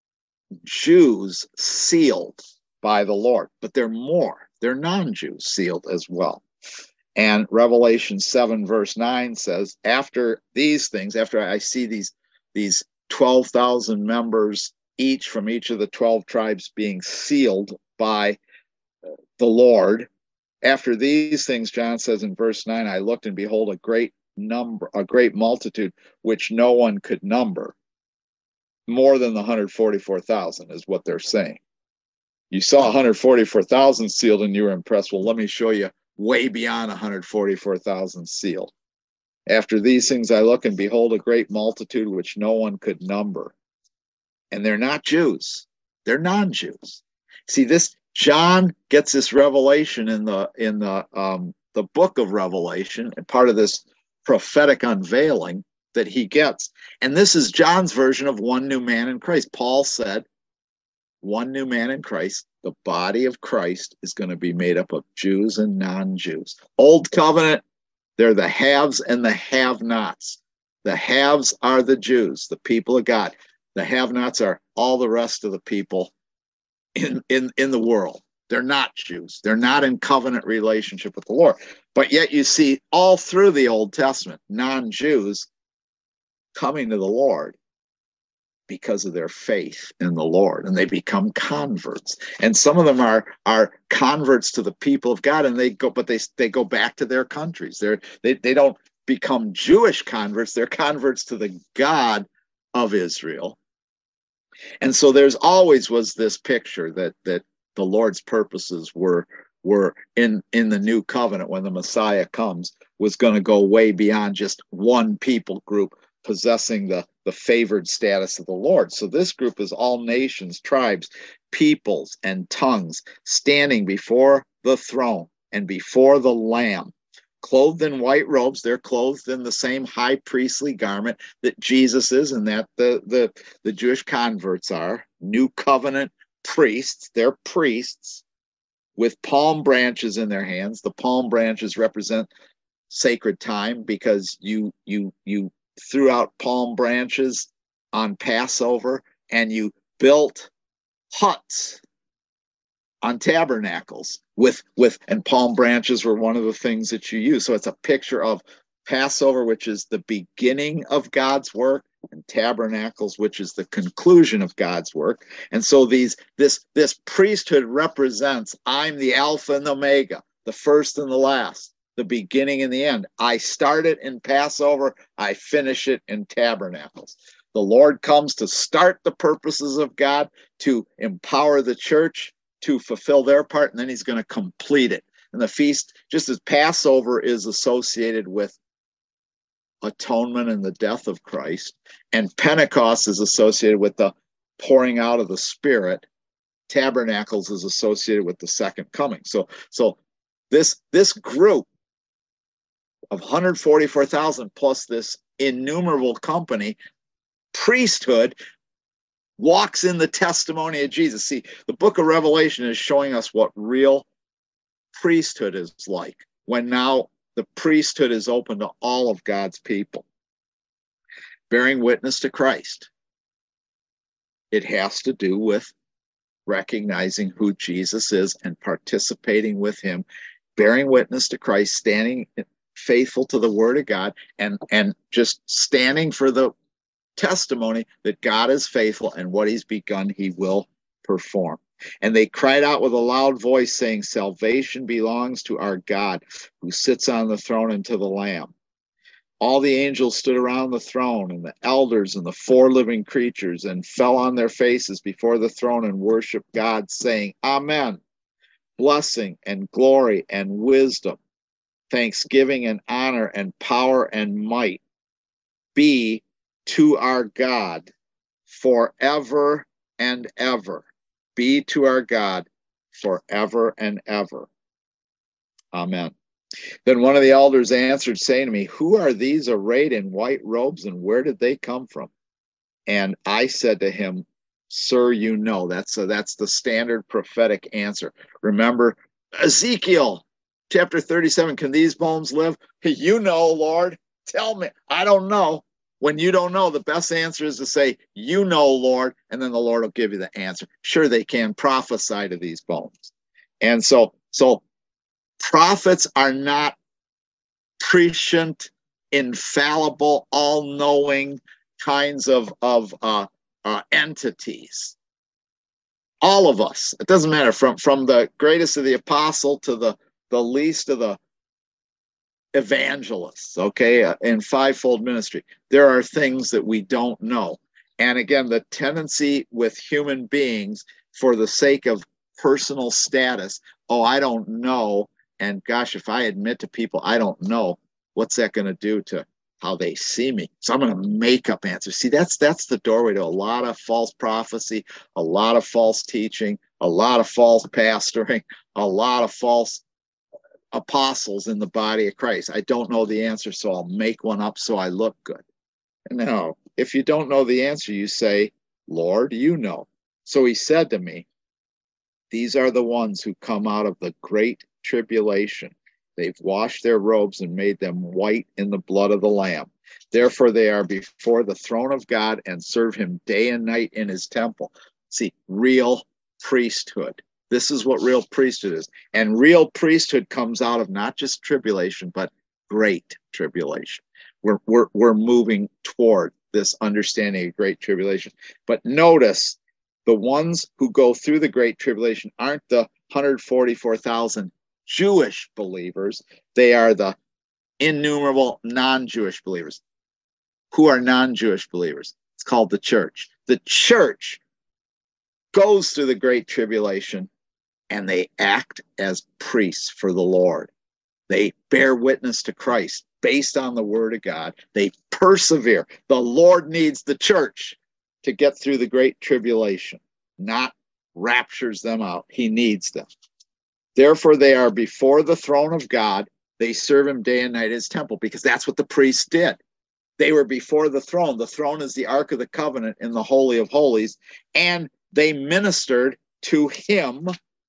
Jews sealed by the Lord, but they're more. They're non-Jews sealed as well. And Revelation seven, verse nine says, after these things, after I see these, these twelve thousand members, each from each of the twelve tribes being sealed by the Lord, after these things, John says in verse nine, I looked and behold a great number, a great multitude, which no one could number. More than the one hundred forty-four thousand is what they're saying. You saw one hundred forty-four thousand sealed and you were impressed. Well, let me show you way beyond one hundred forty-four thousand sealed. After these things I look and behold a great multitude which no one could number. And they're not Jews. They're non-Jews. See, this John gets this revelation in the in the um, the book of Revelation, and part of this prophetic unveiling that he gets. And this is John's version of one new man in Christ. Paul said, one new man in Christ, the body of Christ is going to be made up of Jews and non-Jews. Old covenant, they're the haves and the have-nots. The haves are the Jews, the people of God. The have-nots are all the rest of the people in, in, in the world. They're not Jews. They're not in covenant relationship with the Lord. But yet you see all through the Old Testament, non-Jews coming to the Lord because of their faith in the Lord, and they become converts. And some of them are are converts to the people of God, and they go, but they they go back to their countries. They're they they don't become Jewish converts. They're converts to the God of Israel. And so there's always was this picture that that the Lord's purposes were were in in the new covenant when the Messiah comes was going to go way beyond just one people group possessing the, the favored status of the Lord. So this group is all nations, tribes, peoples, and tongues standing before the throne and before the Lamb, clothed in white robes. They're clothed in the same high priestly garment that Jesus is and that the, the, the Jewish converts are. New covenant priests. They're priests with palm branches in their hands. The palm branches represent sacred time because you you you threw out palm branches on Passover and you built huts on tabernacles with with and palm branches were one of the things that you use. So it's a picture of Passover, which is the beginning of God's work, and tabernacles, which is the conclusion of God's work. And so these this this priesthood represents, I'm the Alpha and the Omega, the first and the last, the beginning and the end. I start it in Passover, I finish it in tabernacles. The Lord comes to start the purposes of God, to empower the church to fulfill their part, and then he's going to complete it. And the feast, just as Passover is associated with atonement and the death of Christ, and Pentecost is associated with the pouring out of the Spirit, tabernacles is associated with the second coming. So, so this, this group of one hundred forty-four thousand plus this innumerable company, priesthood, walks in the testimony of Jesus. See, the book of Revelation is showing us what real priesthood is like, when now the priesthood is open to all of God's people, bearing witness to Christ. It has to do with recognizing who Jesus is and participating with him, bearing witness to Christ, standing faithful to the word of God, and, and just standing for the testimony that God is faithful and what he's begun, he will perform. And they cried out with a loud voice, saying, salvation belongs to our God who sits on the throne and to the Lamb. All the angels stood around the throne, and the elders and the four living creatures, and fell on their faces before the throne and worshiped God, saying, Amen. Blessing and glory and wisdom, thanksgiving and honor and power and might be to our God forever and ever. Be to our God forever and ever. Amen. Then one of the elders answered, saying to me, who are these arrayed in white robes, and where did they come from? And I said to him, sir, you know. That's a, that's the standard prophetic answer. Remember, Ezekiel chapter thirty-seven, can these bones live? You know, Lord, tell me. I don't know. When you don't know, the best answer is to say, you know, Lord, and then the Lord will give you the answer. Sure, they can prophesy to these bones. And so, so prophets are not prescient, infallible, all-knowing kinds of, of uh, uh, entities. All of us, it doesn't matter, from, from the greatest of the apostle to the, the least of the evangelists, okay, uh, in fivefold ministry, there are things that we don't know. And again, the tendency with human beings, for the sake of personal status, oh, I don't know, and gosh, if I admit to people I don't know, what's that going to do to how they see me? So I'm going to make up answers. See, that's that's the doorway to a lot of false prophecy, a lot of false teaching, a lot of false pastoring, a lot of false apostles in the body of Christ. I don't know the answer, so I'll make one up so I look good. No, if you don't know the answer, you say, Lord, you know. So he said to me, these are the ones who come out of the great tribulation. They've washed their robes and made them white in the blood of the Lamb. Therefore, they are before the throne of God and serve him day and night in his temple. See, real priesthood. This is what real priesthood is. And real priesthood comes out of not just tribulation, but great tribulation. We're, we're, we're moving toward this understanding of great tribulation. But notice, the ones who go through the great tribulation aren't the one hundred forty-four thousand Jewish believers. They are the innumerable non-Jewish believers. Who are non-Jewish believers? It's called the church. The church goes through the great tribulation, and they act as priests for the Lord. They bear witness to Christ based on the word of God. They persevere. The Lord needs the church to get through the great tribulation, not raptures them out. He needs them. Therefore, they are before the throne of God. They serve him day and night at his temple, because that's what the priests did. They were before the throne. The throne is the Ark of the Covenant in the Holy of Holies, and they ministered to him.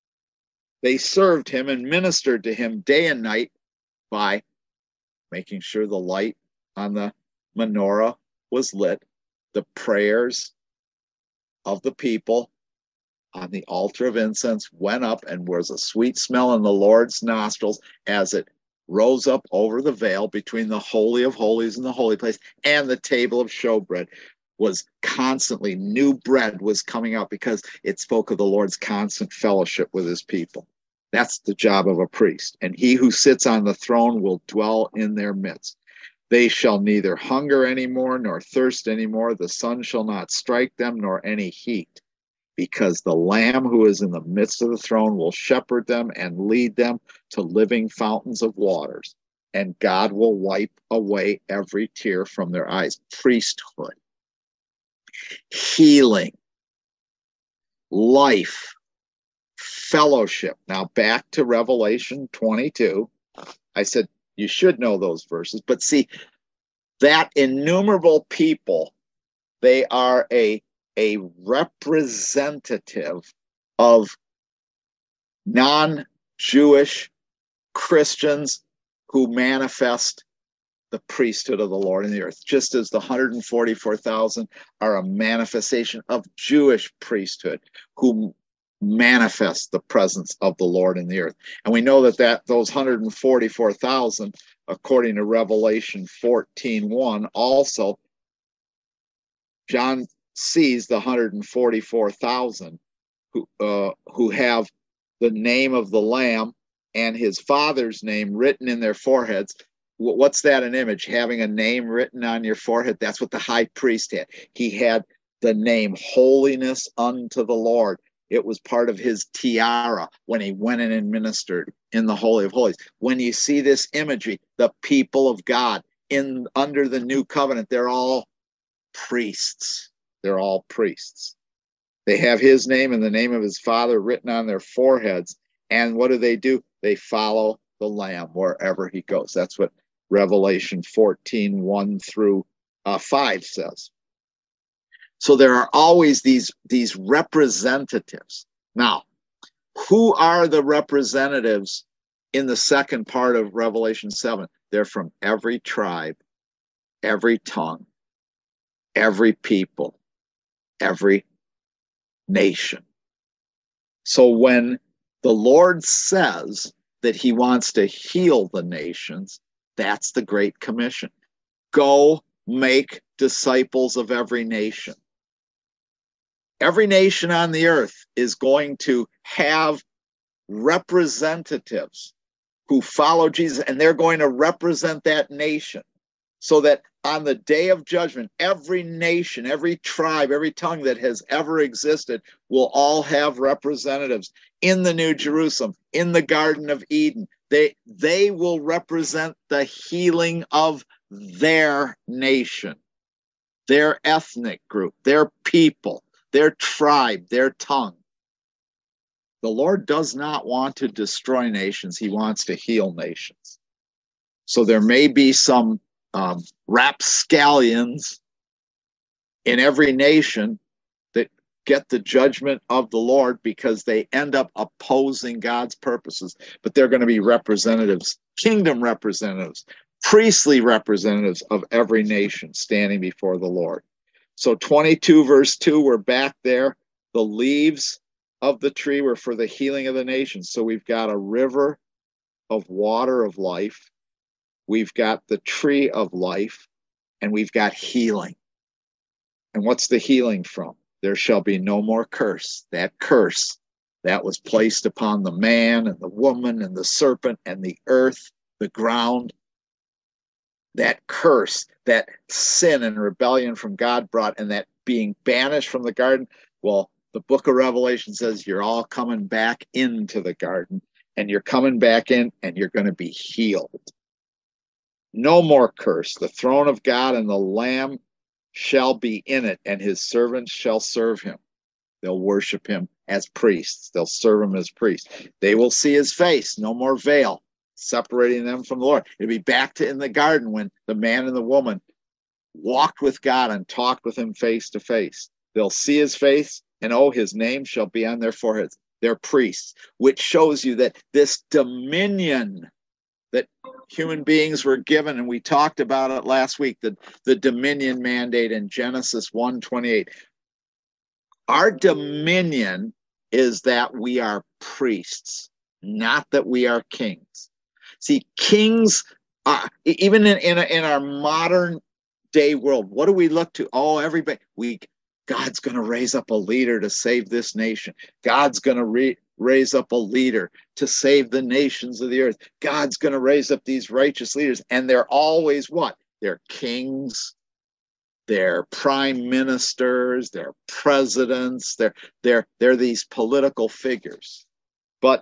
They served him and ministered to him day and night by making sure the light on the menorah was lit, the prayers of the people on the altar of incense went up, and was a sweet smell in the Lord's nostrils as it rose up over the veil between the Holy of Holies and the holy place, and the table of showbread was constantly, new bread was coming out, because it spoke of the Lord's constant fellowship with his people. That's the job of a priest. And he who sits on the throne will dwell in their midst. They shall neither hunger anymore, nor thirst anymore. The sun shall not strike them, nor any heat, because the Lamb who is in the midst of the throne will shepherd them and lead them to living fountains of waters. And God will wipe away every tear from their eyes. Priesthood, healing, life, fellowship. Now back to Revelation twenty-two. I said you should know those verses, but see, that innumerable people, they are a, a representative of non-Jewish Christians who manifest the priesthood of the Lord in the earth, just as the one hundred forty-four thousand are a manifestation of Jewish priesthood who manifest the presence of the Lord in the earth. And we know that, that those one hundred forty-four thousand, according to Revelation fourteen one, also John sees the one hundred forty-four thousand who uh, who have the name of the Lamb and his Father's name written in their foreheads. What's that an image? Having a name written on your forehead? That's what the high priest had. He had the name Holiness unto the Lord. It was part of his tiara when he went in and ministered in the Holy of Holies. When you see this imagery, the people of God in under the new covenant, they're all priests. They're all priests. They have his name and the name of his Father written on their foreheads. And what do they do? They follow the Lamb wherever he goes. That's what Revelation fourteen one through uh, five says. So there are always these, these representatives. Now, who are the representatives in the second part of Revelation seven. They're from every tribe, every tongue, every people, every nation. So when the Lord says that he wants to heal the nations, that's the Great Commission. Go make disciples of every nation. Every nation on the earth is going to have representatives who follow Jesus, and they're going to represent that nation, so that on the day of judgment, every nation, every tribe, every tongue that has ever existed will all have representatives in the New Jerusalem, in the Garden of Eden. They, they will represent the healing of their nation, their ethnic group, their people, their tribe, their tongue. The Lord does not want to destroy nations. He wants to heal nations. So there may be some um, rapscallions in every nation that get the judgment of the Lord because they end up opposing God's purposes. But they're going to be representatives, kingdom representatives, priestly representatives of every nation standing before the Lord. So twenty-two verse two, we're back there. The leaves of the tree were for the healing of the nations. So we've got a river of water of life. We've got the tree of life, and we've got healing. And what's the healing from? There shall be no more curse. That curse that was placed upon the man and the woman and the serpent and the earth, the ground, that curse, that sin and rebellion from God brought, and that being banished from the garden, well, the book of Revelation says you're all coming back into the garden, and you're coming back in, and you're going to be healed. No more curse. The throne of God and the Lamb shall be in it, and his servants shall serve him. They'll worship him as priests. They'll serve him as priests. They will see his face. No more veil separating them from the Lord. It'll be back to in the garden when the man and the woman walked with God and talked with him face to face. They'll see his face, and oh, his name shall be on their foreheads. They're priests, which shows you that this dominion that human beings were given, and we talked about it last week, the, the dominion mandate in Genesis one twenty-eight. Our dominion is that we are priests, not that we are kings. See, kings, are, even in, in, in our modern day world, what do we look to? Oh, everybody, we God's going to raise up a leader to save this nation. God's going to re- raise up a leader to save the nations of the earth. God's going to raise up these righteous leaders. And they're always what? They're kings, they're prime ministers, they're presidents, they're, they're, they're these political figures. But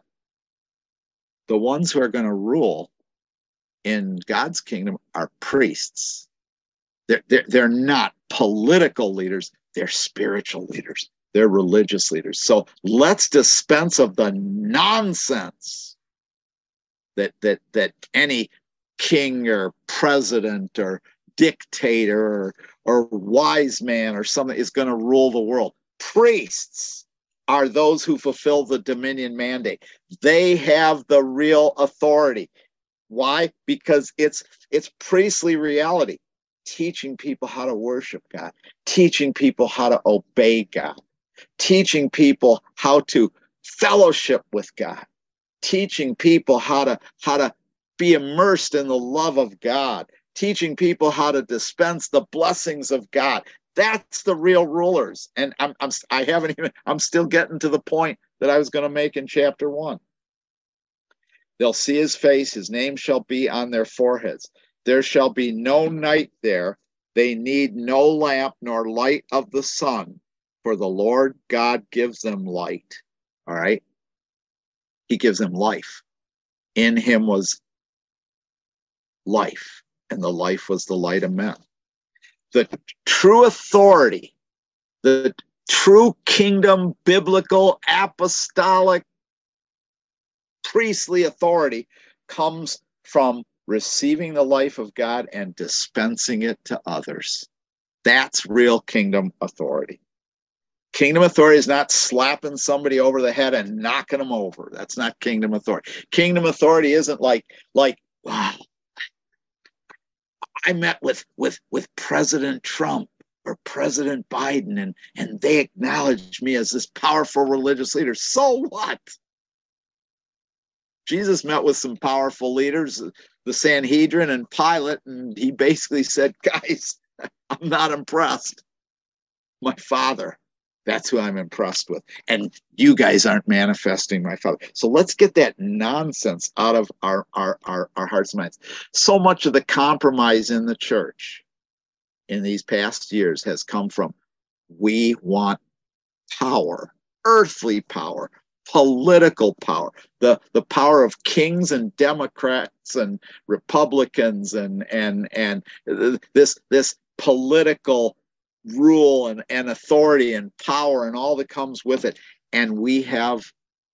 the ones who are going to rule in God's kingdom are priests. They're, they're, they're not political leaders. They're spiritual leaders. They're religious leaders. So let's dispense of the nonsense that that that any king or president or dictator or, or wise man or something is going to rule the world. Priests are those who fulfill the dominion mandate. They have the real authority. Why? Because it's it's priestly reality. Teaching people how to worship God, teaching people how to obey God, teaching people how to fellowship with God, teaching people how to how to be immersed in the love of God, teaching people how to dispense the blessings of God. That's the real rulers. And I'm, I'm I haven't even I'm still getting to the point that I was going to make in chapter one. They'll see his face, his name shall be on their foreheads. There shall be no night there. They need no lamp nor light of the sun, for the Lord God gives them light. All right? He gives them life. In him was life, and the life was the light of men. The true authority, the true kingdom, biblical, apostolic, priestly authority comes from receiving the life of God and dispensing it to others. That's real kingdom authority. Kingdom authority is not slapping somebody over the head and knocking them over. That's not kingdom authority. Kingdom authority isn't like, like, wow, I met with, with, with President Trump or President Biden, and, and they acknowledged me as this powerful religious leader. So what? Jesus met with some powerful leaders, the Sanhedrin and Pilate, and he basically said, guys, I'm not impressed. My Father, that's who I'm impressed with. And you guys aren't manifesting my Father. So let's get that nonsense out of our, our, our, our hearts and minds. So much of the compromise in the church in these past years has come from, we want power, earthly power, political power, the, the power of kings and Democrats and Republicans, and and and this this political rule and, and authority and power and all that comes with it. And we have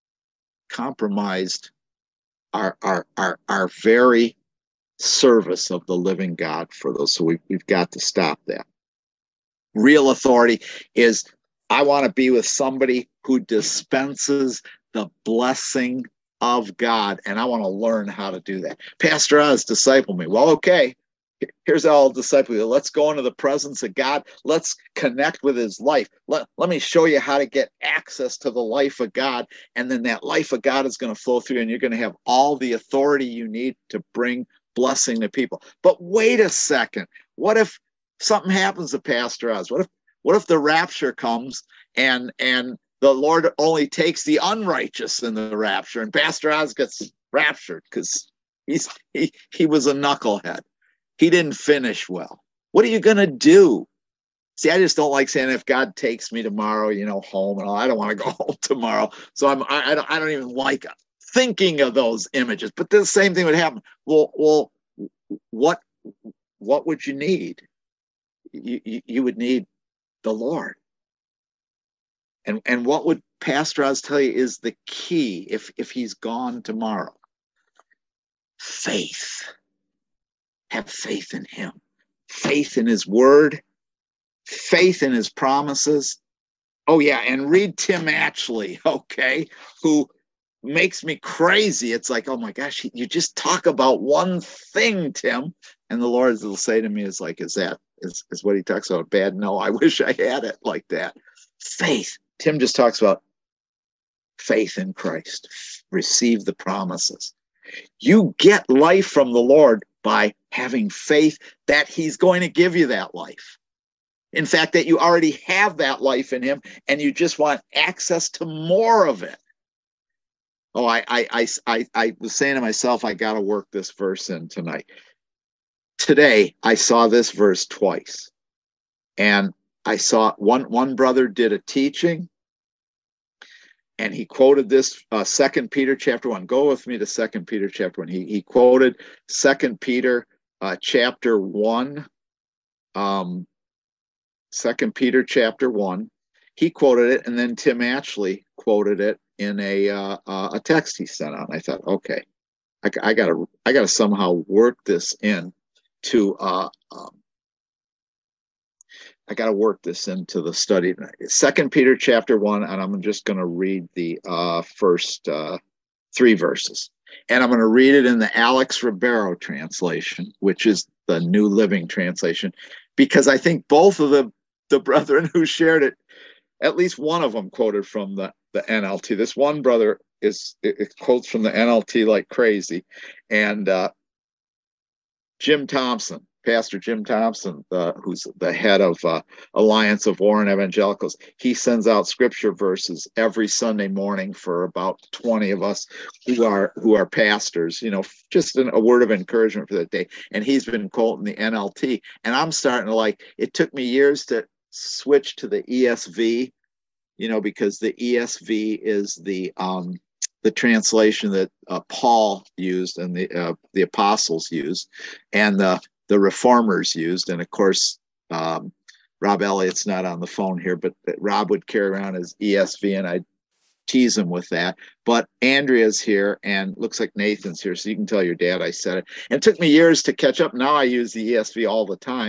compromised our our our, our very service of the living God for those. So we, we've got to stop that. Real authority is, I want to be with somebody who dispenses the blessing of God, and I want to learn how to do that. Pastor Oz, disciple me. Well, okay, here's how I'll disciple you. Let's go into the presence of God. Let's connect with his life. Let, let me show you how to get access to the life of God, and then that life of God is going to flow through, and you're going to have all the authority you need to bring blessing to people. But wait a second. What if something happens to Pastor Oz? What if What if the rapture comes and and the Lord only takes the unrighteous in the rapture, and Pastor Oz gets raptured because he's he he was a knucklehead. He didn't finish well. What are you gonna do? See, I just don't like saying, if God takes me tomorrow, you know, home and all. I don't want to go home tomorrow, so I'm I, I don't I don't even like thinking of those images. But the same thing would happen. Well, well, what what would you need? You you, you would need the Lord. And and what would Pastor Oz tell you is the key if, if he's gone tomorrow? Faith. Have faith in him. Faith in his word. Faith in his promises. Oh, yeah, and read Tim Atchley, okay, who makes me crazy. It's like, oh my gosh, you just talk about one thing, Tim. And the Lord will say to me, is like, is that Is, is what he talks about bad? No, I wish I had it like that. Faith. Tim just talks about faith in Christ. Receive the promises. You get life from the Lord by having faith that he's going to give you that life. In fact, that you already have that life in him, and you just want access to more of it. Oh, I I I I, I was saying to myself, I got to work this verse in tonight. Today, I saw this verse twice, and I saw one, one brother did a teaching, and he quoted this, uh, Second Peter chapter one. Go with me to Second Peter chapter one. He, he quoted Second Peter uh, chapter one, um, Second Peter chapter one. He quoted it, and then Tim Atchley quoted it in a uh, uh, a text he sent out. And I thought, okay, I, I gotta I gotta somehow work this in. To uh, um, I got to work this into the study tonight. Second Peter chapter one, and I'm just going to read the uh, first uh, three verses, and I'm going to read it in the Alex Ribeiro translation, which is the New Living Translation, because I think both of the the brethren who shared it, at least one of them quoted from the the N L T. This one brother is it, it quotes from the N L T like crazy, and uh, Jim Thompson, Pastor Jim Thompson, uh, who's the head of uh, Alliance of Warren Evangelicals, he sends out scripture verses every Sunday morning for about twenty of us who are who are pastors, you know, just an, a word of encouragement for that day. And he's been quoting the N L T. And I'm starting to like, it took me years to switch to the E S V, you know, because the E S V is the um, the translation that uh, Paul used and the uh, the apostles used, and the the reformers used. And of course, um, Rob Elliott's not on the phone here, but Rob would carry around his E S V, and I'd tease him with that. But Andrea's here, and looks like Nathan's here, so you can tell your dad I said it. And it took me years to catch up. Now I use the E S V all the time,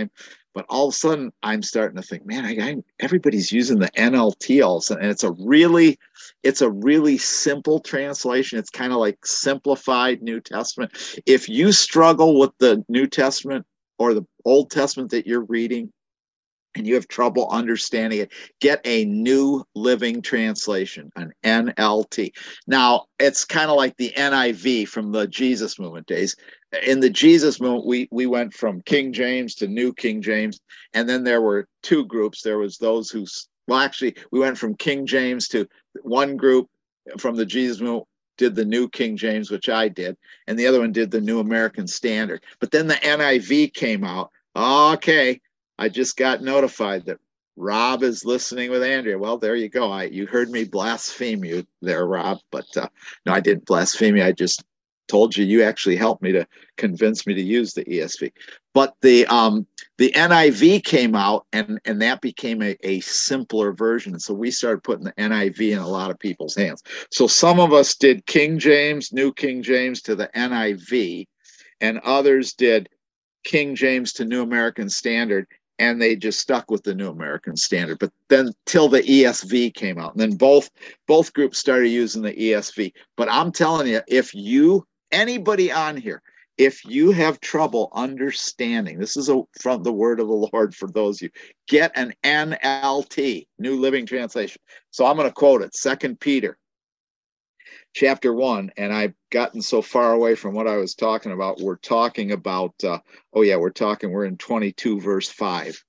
But all of a sudden, I'm starting to think, man, I, I, everybody's using the N L T all of a sudden, and it's a really, it's a really simple translation. It's kind of like simplified New Testament. If you struggle with the New Testament or the Old Testament that you're reading, and you have trouble understanding it, get a New Living Translation, an N L T. Now, it's kind of like the N I V from the Jesus Movement days. In the Jesus Movement, we, we went from King James to New King James, and then there were two groups. There was those who, well, actually, we went from King James to one group from the Jesus Movement did the New King James, which I did, and the other one did the New American Standard. But then the N I V came out. Okay, I just got notified that Rob is listening with Andrea. Well, there you go. I you heard me blaspheme you there, Rob. But uh, no, I didn't blaspheme you. I just told you you actually helped me to convince me to use the E S V. But the um, the N I V came out, and and that became a, a simpler version. So we started putting the N I V in a lot of people's hands. So some of us did King James, New King James to the N I V, and others did King James to New American Standard, and they just stuck with the New American Standard. But then till the E S V came out, and then both both groups started using the E S V. But I'm telling you, if you, anybody on here, if you have trouble understanding, this is a, from the word of the Lord for those of you, get an N L T, New Living Translation. So I'm going to quote it, Second Peter chapter one, and I've gotten so far away from what I was talking about. We're talking about, uh, oh yeah, we're talking, we're in twenty-two verse five.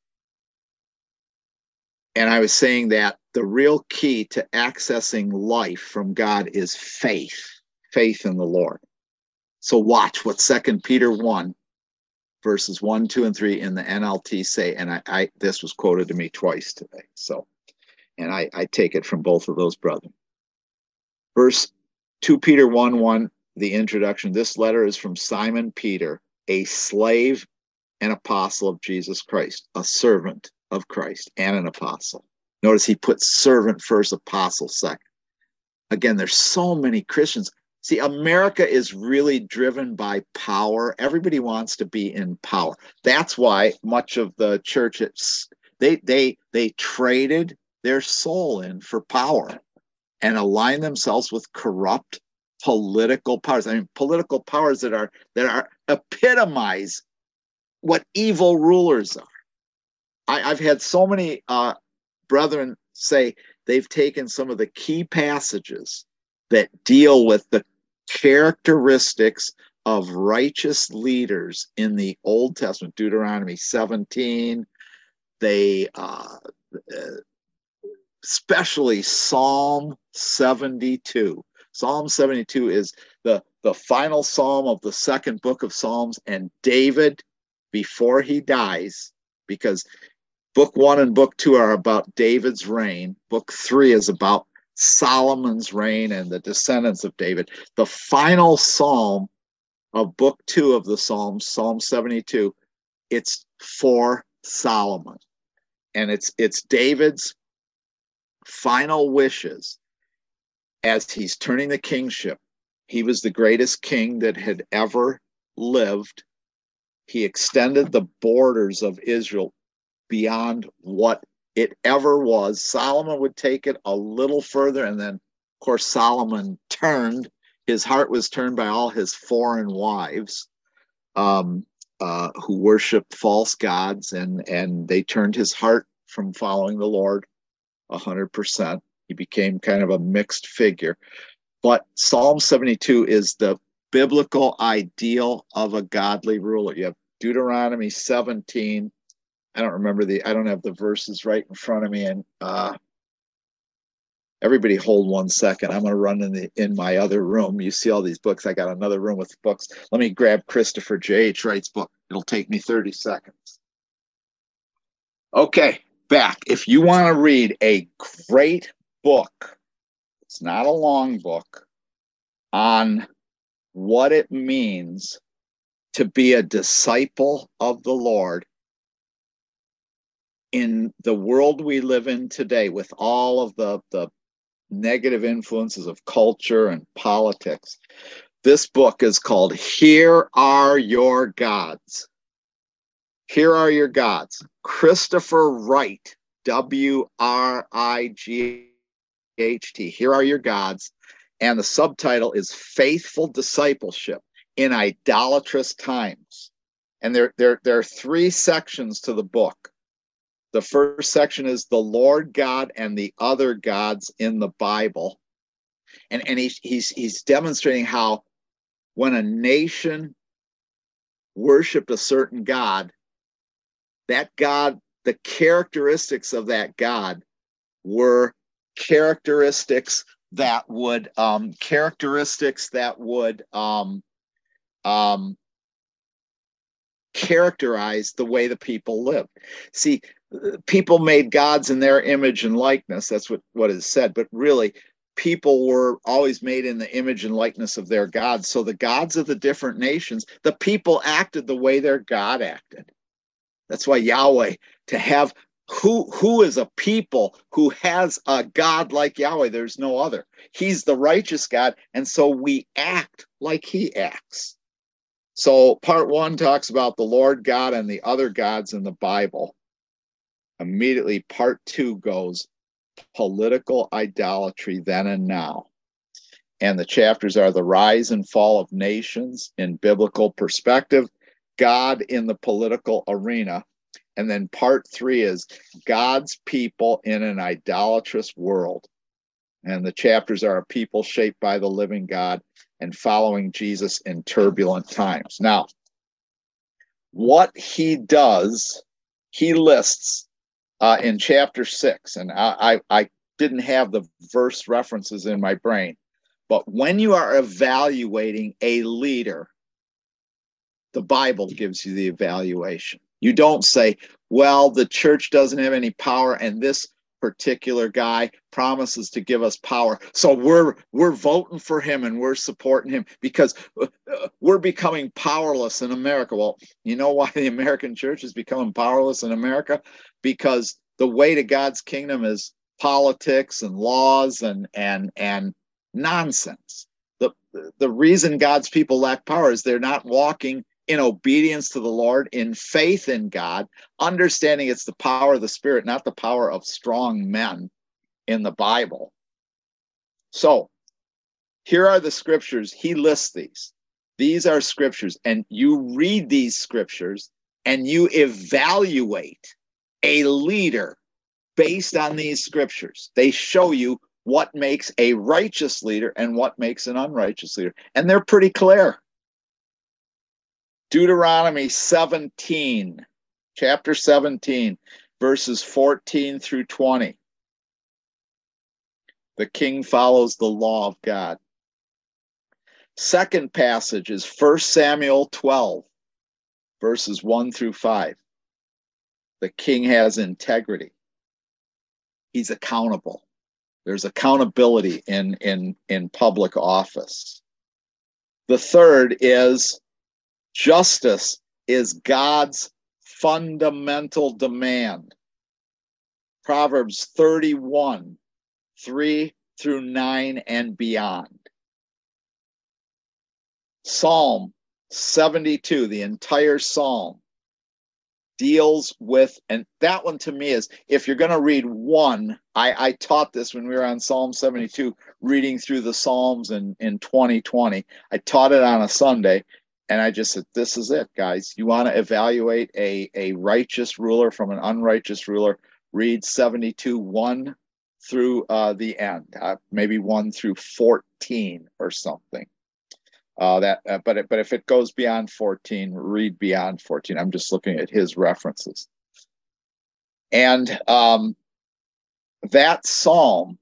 And I was saying that the real key to accessing life from God is faith, faith in the Lord. So watch what Second Peter one, verses one, two, and three in the N L T say, and I, I this was quoted to me twice today. So, and I, I take it from both of those brethren. Verse Second Peter one one, the introduction. This letter is from Simon Peter, a slave and apostle of Jesus Christ, a servant of Christ and an apostle. Notice he puts servant first, apostle second. Again, there's so many Christians. See, America is really driven by power. Everybody wants to be in power. That's why much of the church, it's, they they they traded their soul in for power and align themselves with corrupt political powers. I mean, political powers that are that are epitomize what evil rulers are. I, I've had so many uh, brethren say they've taken some of the key passages that deal with the characteristics of righteous leaders in the Old Testament, Deuteronomy seventeen. They uh, especially Psalm seventy-two. Psalm seventy-two is the, the final psalm of the second book of Psalms, and David, before he dies, because book one and book two are about David's reign, book three is about Solomon's reign and the descendants of David. The final psalm of book two of the Psalms, Psalm seventy-two, it's for Solomon. And it's it's David's final wishes as he's turning the kingship. He was the greatest king that had ever lived. He extended the borders of Israel beyond what it ever was. Solomon would take it a little further, and then, of course, Solomon turned. His heart was turned by all his foreign wives um, uh, who worshiped false gods, and, and they turned his heart from following the Lord one hundred percent. He became kind of a mixed figure. But Psalm seventy-two is the biblical ideal of a godly ruler. You have Deuteronomy seventeen. I don't remember the, I don't have the verses right in front of me. And uh, everybody hold one second. I'm going to run in the in my other room. You see all these books. I got another room with books. Let me grab Christopher J H Wright's book. It'll take me thirty seconds. Okay, back. If you want to read a great book, it's not a long book, on what it means to be a disciple of the Lord in the world we live in today, with all of the, the negative influences of culture and politics. This book is called Here Are Your Gods. Here are your gods. Christopher Wright, W R I G H T. Here are your gods. And the subtitle is Faithful Discipleship in Idolatrous Times. And there, there, there are three sections to the book. The first section is the Lord God and the other gods in the Bible. And, and he's, he's, he's demonstrating how when a nation worshiped a certain God, that God, the characteristics of that God were characteristics that would, um, characteristics that would um, um, characterize the way the people lived. See, people made gods in their image and likeness. That's what, what is said. But really, people were always made in the image and likeness of their gods. So the gods of the different nations, the people acted the way their God acted. That's why Yahweh, to have who who is a people who has a God like Yahweh, there's no other. He's the righteous God, and so we act like he acts. So part one talks about the Lord God and the other gods in the Bible. Immediately part two goes political idolatry then and now. And the chapters are the rise and fall of nations in biblical perspective, God in the political arena. And then part three is God's people in an idolatrous world. And the chapters are a people shaped by the living God and following Jesus in turbulent times. Now, what he does, he lists uh, in chapter six, and I, I, I didn't have the verse references in my brain, but when you are evaluating a leader, the Bible gives you the evaluation. You don't say, well, the church doesn't have any power and this particular guy promises to give us power, so we're we're voting for him and we're supporting him because we're becoming powerless in America. Well, you know why the American church is becoming powerless in America? Because the way to God's kingdom is politics and laws and and and nonsense. The the reason God's people lack power is they're not walking in obedience to the Lord, in faith in God, understanding it's the power of the Spirit, not the power of strong men in the Bible. So here are the scriptures. He lists these. These are scriptures, and you read these scriptures and you evaluate a leader based on these scriptures. They show you what makes a righteous leader and what makes an unrighteous leader, and they're pretty clear. Deuteronomy seventeen, chapter seventeen, verses fourteen through twenty. The king follows the law of God. Second passage is First Samuel twelve, verses one through five. The king has integrity. He's accountable. There's accountability in, in, in public office. The third is justice is God's fundamental demand. Proverbs thirty-one, three through nine and beyond. Psalm seventy-two, the entire psalm, deals with, and that one to me is, if you're going to read one, I, I taught this when we were on Psalm seventy-two, reading through the Psalms in, in twenty twenty. I taught it on a Sunday. And I just said, this is it, guys. You want to evaluate a, a righteous ruler from an unrighteous ruler, read seventy-two, one through uh, the end, uh, maybe one through fourteen or something. Uh, that, uh, but, it, but if it goes beyond fourteen, read beyond fourteen. I'm just looking at his references. And um, that psalm,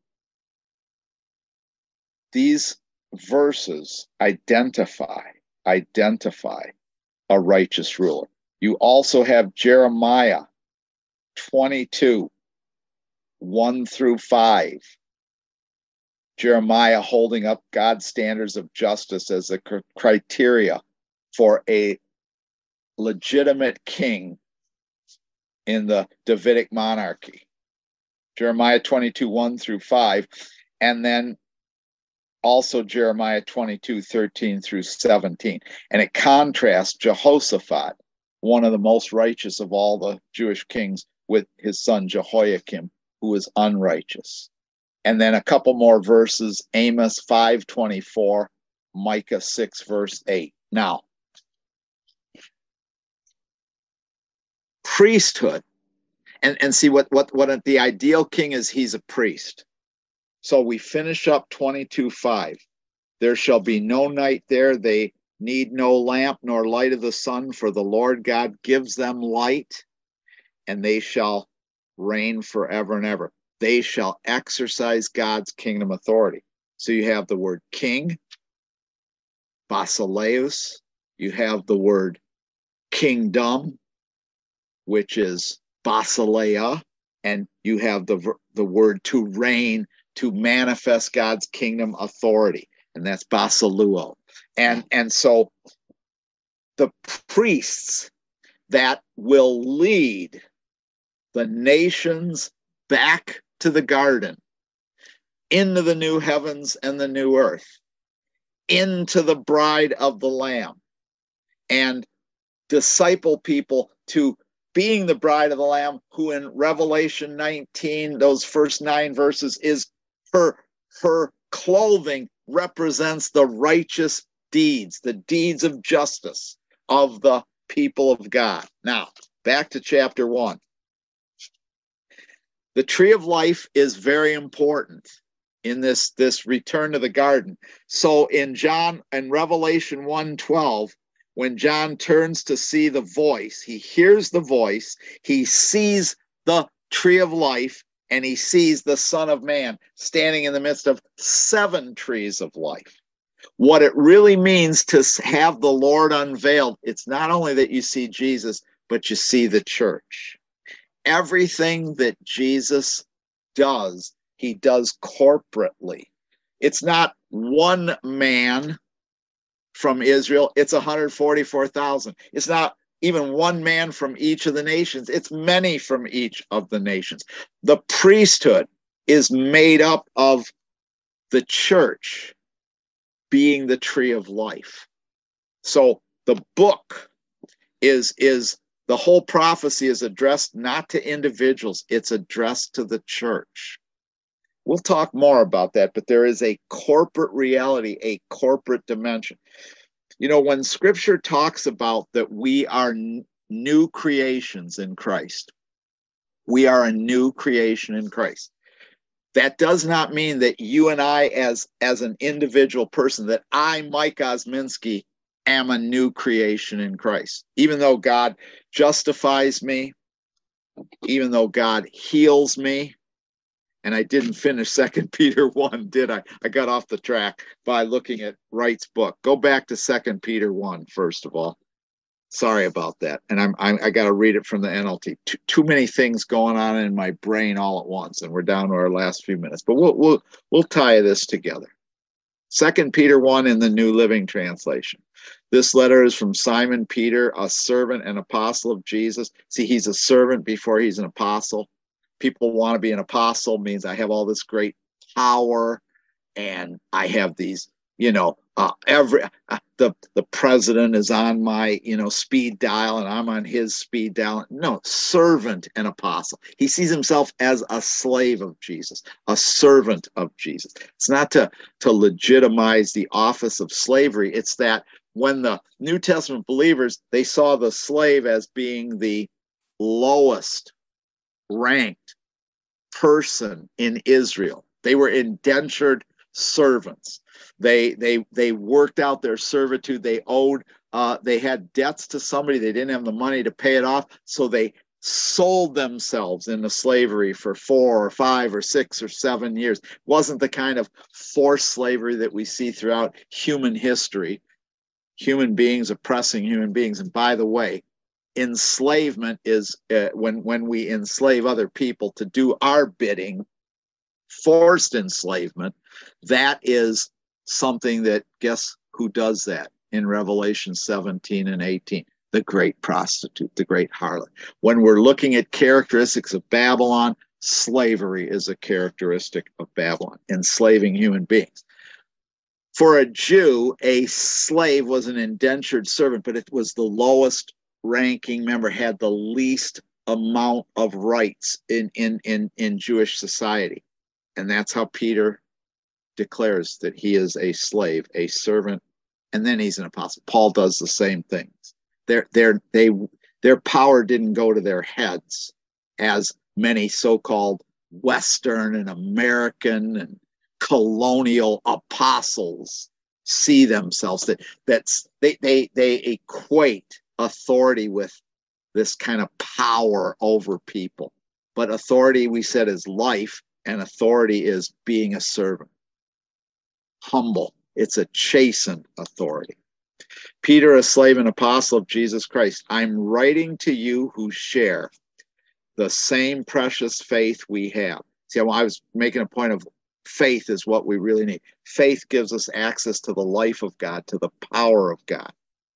these verses identify identify a righteous ruler. You also have Jeremiah twenty-two, one through five. Jeremiah holding up God's standards of justice as a criteria for a legitimate king in the Davidic monarchy. Jeremiah twenty-two, one through five. And then also Jeremiah twenty-two, thirteen through seventeen. And it contrasts Jehoshaphat, one of the most righteous of all the Jewish kings, with his son Jehoiakim, who was unrighteous. And then a couple more verses, Amos five twenty-four, Micah six, verse eight. Now, priesthood, and, and see what, what, what the ideal king is, he's a priest. So we finish up twenty-two five. There shall be no night there. They need no lamp nor light of the sun, for the Lord God gives them light, and they shall reign forever and ever. They shall exercise God's kingdom authority. So you have the word king, basileus. You have the word kingdom, which is basileia, and you have the, the word to reign, to manifest God's kingdom authority, and that's basiluo. And, and so the priests that will lead the nations back to the garden, into the new heavens and the new earth, into the bride of the Lamb, and disciple people to being the bride of the Lamb, who in Revelation nineteen, those first nine verses, is her, her clothing represents the righteous deeds, the deeds of justice of the people of God. Now, back to chapter one. The tree of life is very important in this, this return to the garden. So in John and Revelation one twelve, when John turns to see the voice, he hears the voice, he sees the tree of life, and he sees the Son of Man standing in the midst of seven trees of life. What it really means to have the Lord unveiled, it's not only that you see Jesus, but you see the church. Everything that Jesus does, he does corporately. It's not one man from Israel, it's one hundred forty-four thousand. It's not even one man from each of the nations, it's many from each of the nations. The priesthood is made up of the church being the tree of life. So the book is, is the whole prophecy is addressed not to individuals, it's addressed to the church. We'll talk more about that, but there is a corporate reality, a corporate dimension. You know, when scripture talks about that we are n- new creations in Christ, we are a new creation in Christ. That does not mean that you and I, as, as an individual person, that I, Mike Osminski, am a new creation in Christ. Even though God justifies me, even though God heals me, and I didn't finish Second Peter one, did I? I got off the track by looking at Wright's book. Go back to Second Peter one, first of all. Sorry about that. And I'm, I'm I got to read it from the N L T. Too, too many things going on in my brain all at once, and we're down to our last few minutes. But we'll we'll we'll tie this together. Second Peter one in the New Living Translation. This letter is from Simon Peter, a servant and apostle of Jesus. See, he's a servant before he's an apostle. People want to be an apostle, means I have all this great power, and I have these, you know, uh, every uh, the the president is on my, you know, speed dial, and I'm on his speed dial. No, servant and apostle. He sees himself as a slave of Jesus, a servant of Jesus. It's not to to legitimize the office of slavery. It's that when the New Testament believers, they saw the slave as being the lowest ranked person in Israel. They were indentured servants. They they they worked out their servitude. They owed uh, they had debts to somebody. They didn't have the money to pay it off, so they sold themselves into slavery for four or five or six or seven years. It wasn't the kind of forced slavery that we see throughout human history. Human beings oppressing human beings. And by the way, enslavement is uh, when when we enslave other people to do our bidding. Forced enslavement, that is something that, guess who does that in Revelation seventeen and eighteen? The great prostitute, the great harlot. When we're looking at characteristics of Babylon, slavery is a characteristic of Babylon, enslaving human beings. For a Jew, a slave was an indentured servant, but it was the lowest ranking member, had the least amount of rights in, in, in, in Jewish society. And that's how Peter declares that he is a slave, a servant, and then he's an apostle. Paul does the same things. Their, their, they, their power didn't go to their heads, as many so-called Western and American and colonial apostles see themselves. That that's they they they equate authority with this kind of power over people. But authority, we said, is life, and authority is being a servant. Humble. It's a chastened authority. Peter, a slave and apostle of Jesus Christ, I'm writing to you who share the same precious faith we have. See, I was making a point of faith is what we really need. Faith gives us access to the life of God, to the power of God.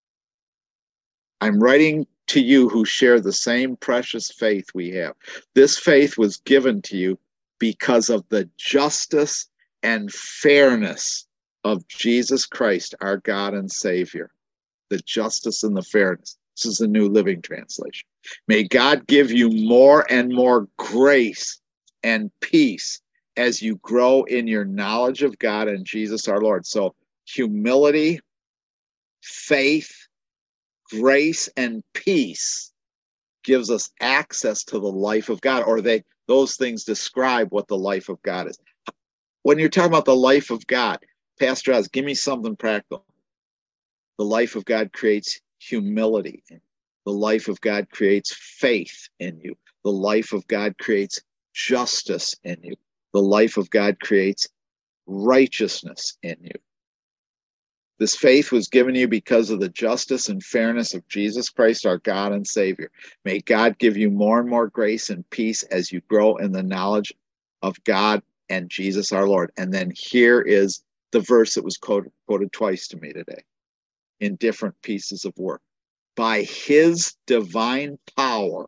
I'm writing to you who share the same precious faith we have. This faith was given to you because of the justice and fairness of Jesus Christ, our God and Savior. The justice and the fairness. This is the New Living Translation. May God give you more and more grace and peace as you grow in your knowledge of God and Jesus our Lord. So humility, faith, grace, and peace gives us access to the life of God, or they those things describe what the life of God is. When you're talking about the life of God, Pastor Oz, give me something practical. The life of God creates humility. The life of God creates faith in you. The life of God creates justice in you. The life of God creates righteousness in you. This faith was given you because of the justice and fairness of Jesus Christ, our God and Savior. May God give you more and more grace and peace as you grow in the knowledge of God and Jesus our Lord. And then here is the verse that was quoted, quoted twice to me today in different pieces of work. By his divine power,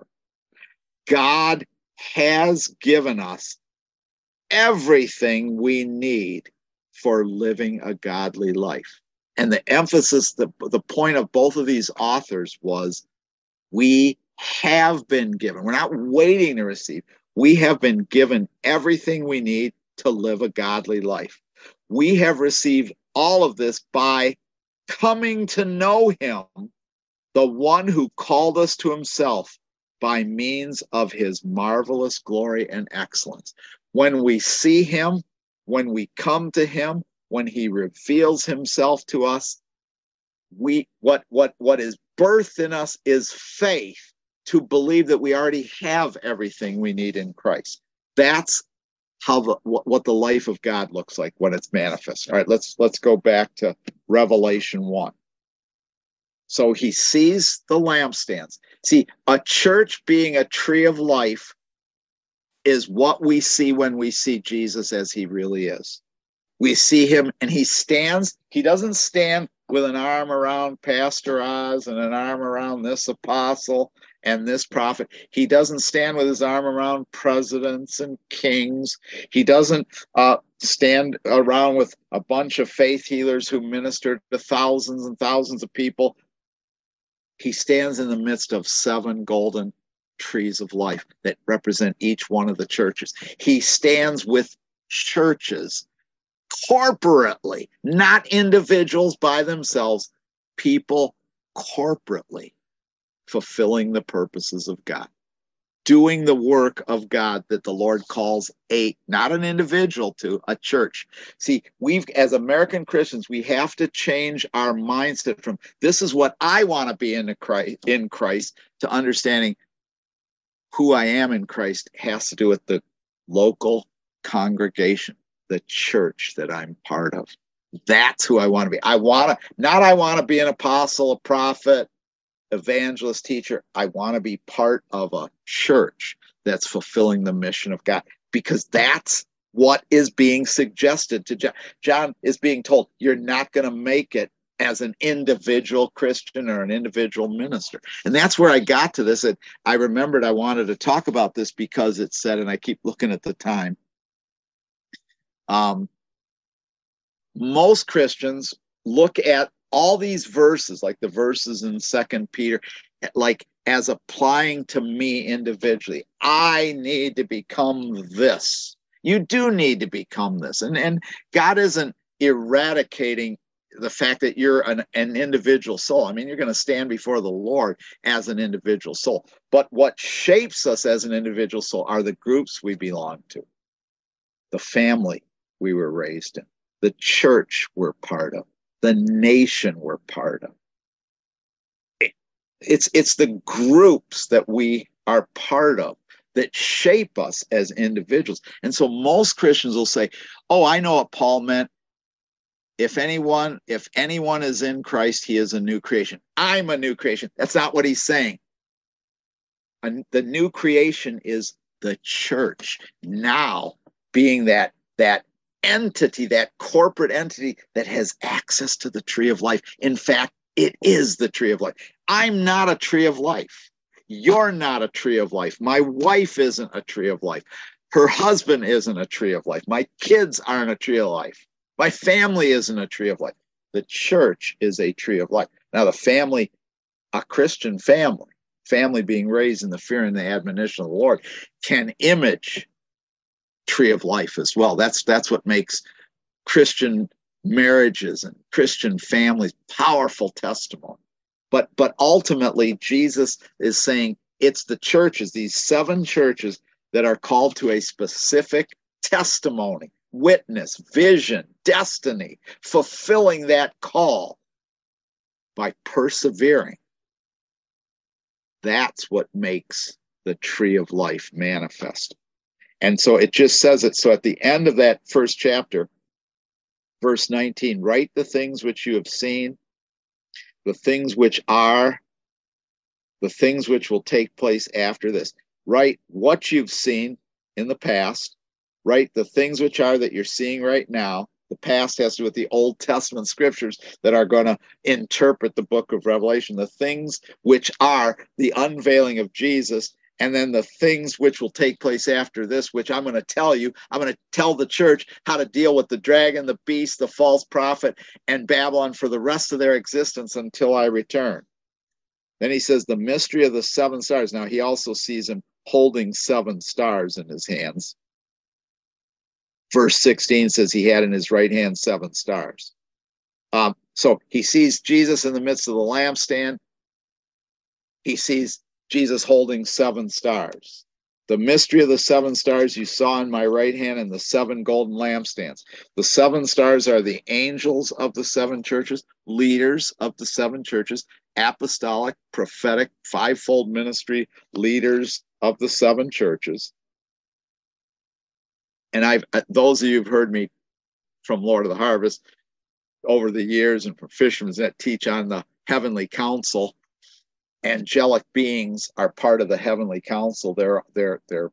God has given us everything we need for living a godly life. And the emphasis, the, the point of both of these authors was we have been given. We're not waiting to receive. We have been given everything we need to live a godly life. We have received all of this by coming to know him, the one who called us to himself by means of his marvelous glory and excellence. When we see him, when we come to him, when he reveals himself to us, we what what what is birthed in us is faith to believe that we already have everything we need in Christ. That's how the what, what the life of God looks like when it's manifest. All right, let's let's go back to Revelation one. So he sees the lampstands. See, a church being a tree of life is what we see when we see Jesus as he really is. We see him and he stands. He doesn't stand with an arm around Pastor Oz and an arm around this apostle and this prophet. He doesn't stand with his arm around presidents and kings. He doesn't uh, stand around with a bunch of faith healers who minister to thousands and thousands of people. He stands in the midst of seven golden trees of life that represent each one of the churches. He stands with churches corporately, not individuals by themselves, people corporately fulfilling the purposes of God, doing the work of God that the Lord calls a, not an individual to, a church. See, we've, as American Christians, we have to change our mindset from this is what I want to be in Christ, in Christ to understanding who I am in Christ has to do with the local congregation, the church that I'm part of. That's who I want to be. I want to, not I want to be an apostle, a prophet, evangelist, teacher. I want to be part of a church that's fulfilling the mission of God, because that's what is being suggested to John. John is being told, you're not going to make it as an individual Christian or an individual minister. And that's where I got to this. And I remembered I wanted to talk about this because it said, and I keep looking at the time, um, most Christians look at all these verses, like the verses in Second Peter, like as applying to me individually. I need to become this. You do need to become this. And, and God isn't eradicating the fact that you're an, an individual soul. I mean, you're going to stand before the Lord as an individual soul. But what shapes us as an individual soul are the groups we belong to, the family we were raised in, the church we're part of, the nation we're part of. It's, it's the groups that we are part of that shape us as individuals. And so most Christians will say, oh, I know what Paul meant. If anyone, if anyone is in Christ, he is a new creation. I'm a new creation. That's not what he's saying. And the new creation is the church now being that, that entity, that corporate entity that has access to the tree of life. In fact, it is the tree of life. I'm not a tree of life. You're not a tree of life. My wife isn't a tree of life. Her husband isn't a tree of life. My kids aren't a tree of life. My family isn't a tree of life. The church is a tree of life. Now, the family, a Christian family, family being raised in the fear and the admonition of the Lord, can image tree of life as well. That's, that's what makes Christian marriages and Christian families powerful testimony. But, but ultimately, Jesus is saying it's the churches, these seven churches that are called to a specific testimony, witness, vision, destiny, fulfilling that call by persevering. That's what makes the tree of life manifest. And so it just says it. So at the end of that first chapter, verse nineteen, write the things which you have seen, the things which are, the things which will take place after this. Write what you've seen in the past. Write the things which are that you're seeing right now. The past has to do with the Old Testament scriptures that are going to interpret the book of Revelation. The things which are the unveiling of Jesus, and then the things which will take place after this, which I'm going to tell you. I'm going to tell the church how to deal with the dragon, the beast, the false prophet, and Babylon for the rest of their existence until I return. Then he says the mystery of the seven stars. Now he also sees him holding seven stars in his hands. Verse sixteen says he had in his right hand seven stars. Um, so he sees Jesus in the midst of the lampstand. He sees Jesus holding seven stars. The mystery of the seven stars you saw in my right hand and the seven golden lampstands. The seven stars are the angels of the seven churches, leaders of the seven churches, apostolic, prophetic, fivefold ministry leaders of the seven churches. And I've, those of you who've heard me from Lord of the Harvest over the years and from fishermen that teach on the heavenly council, angelic beings are part of the heavenly council. They're, they're, they're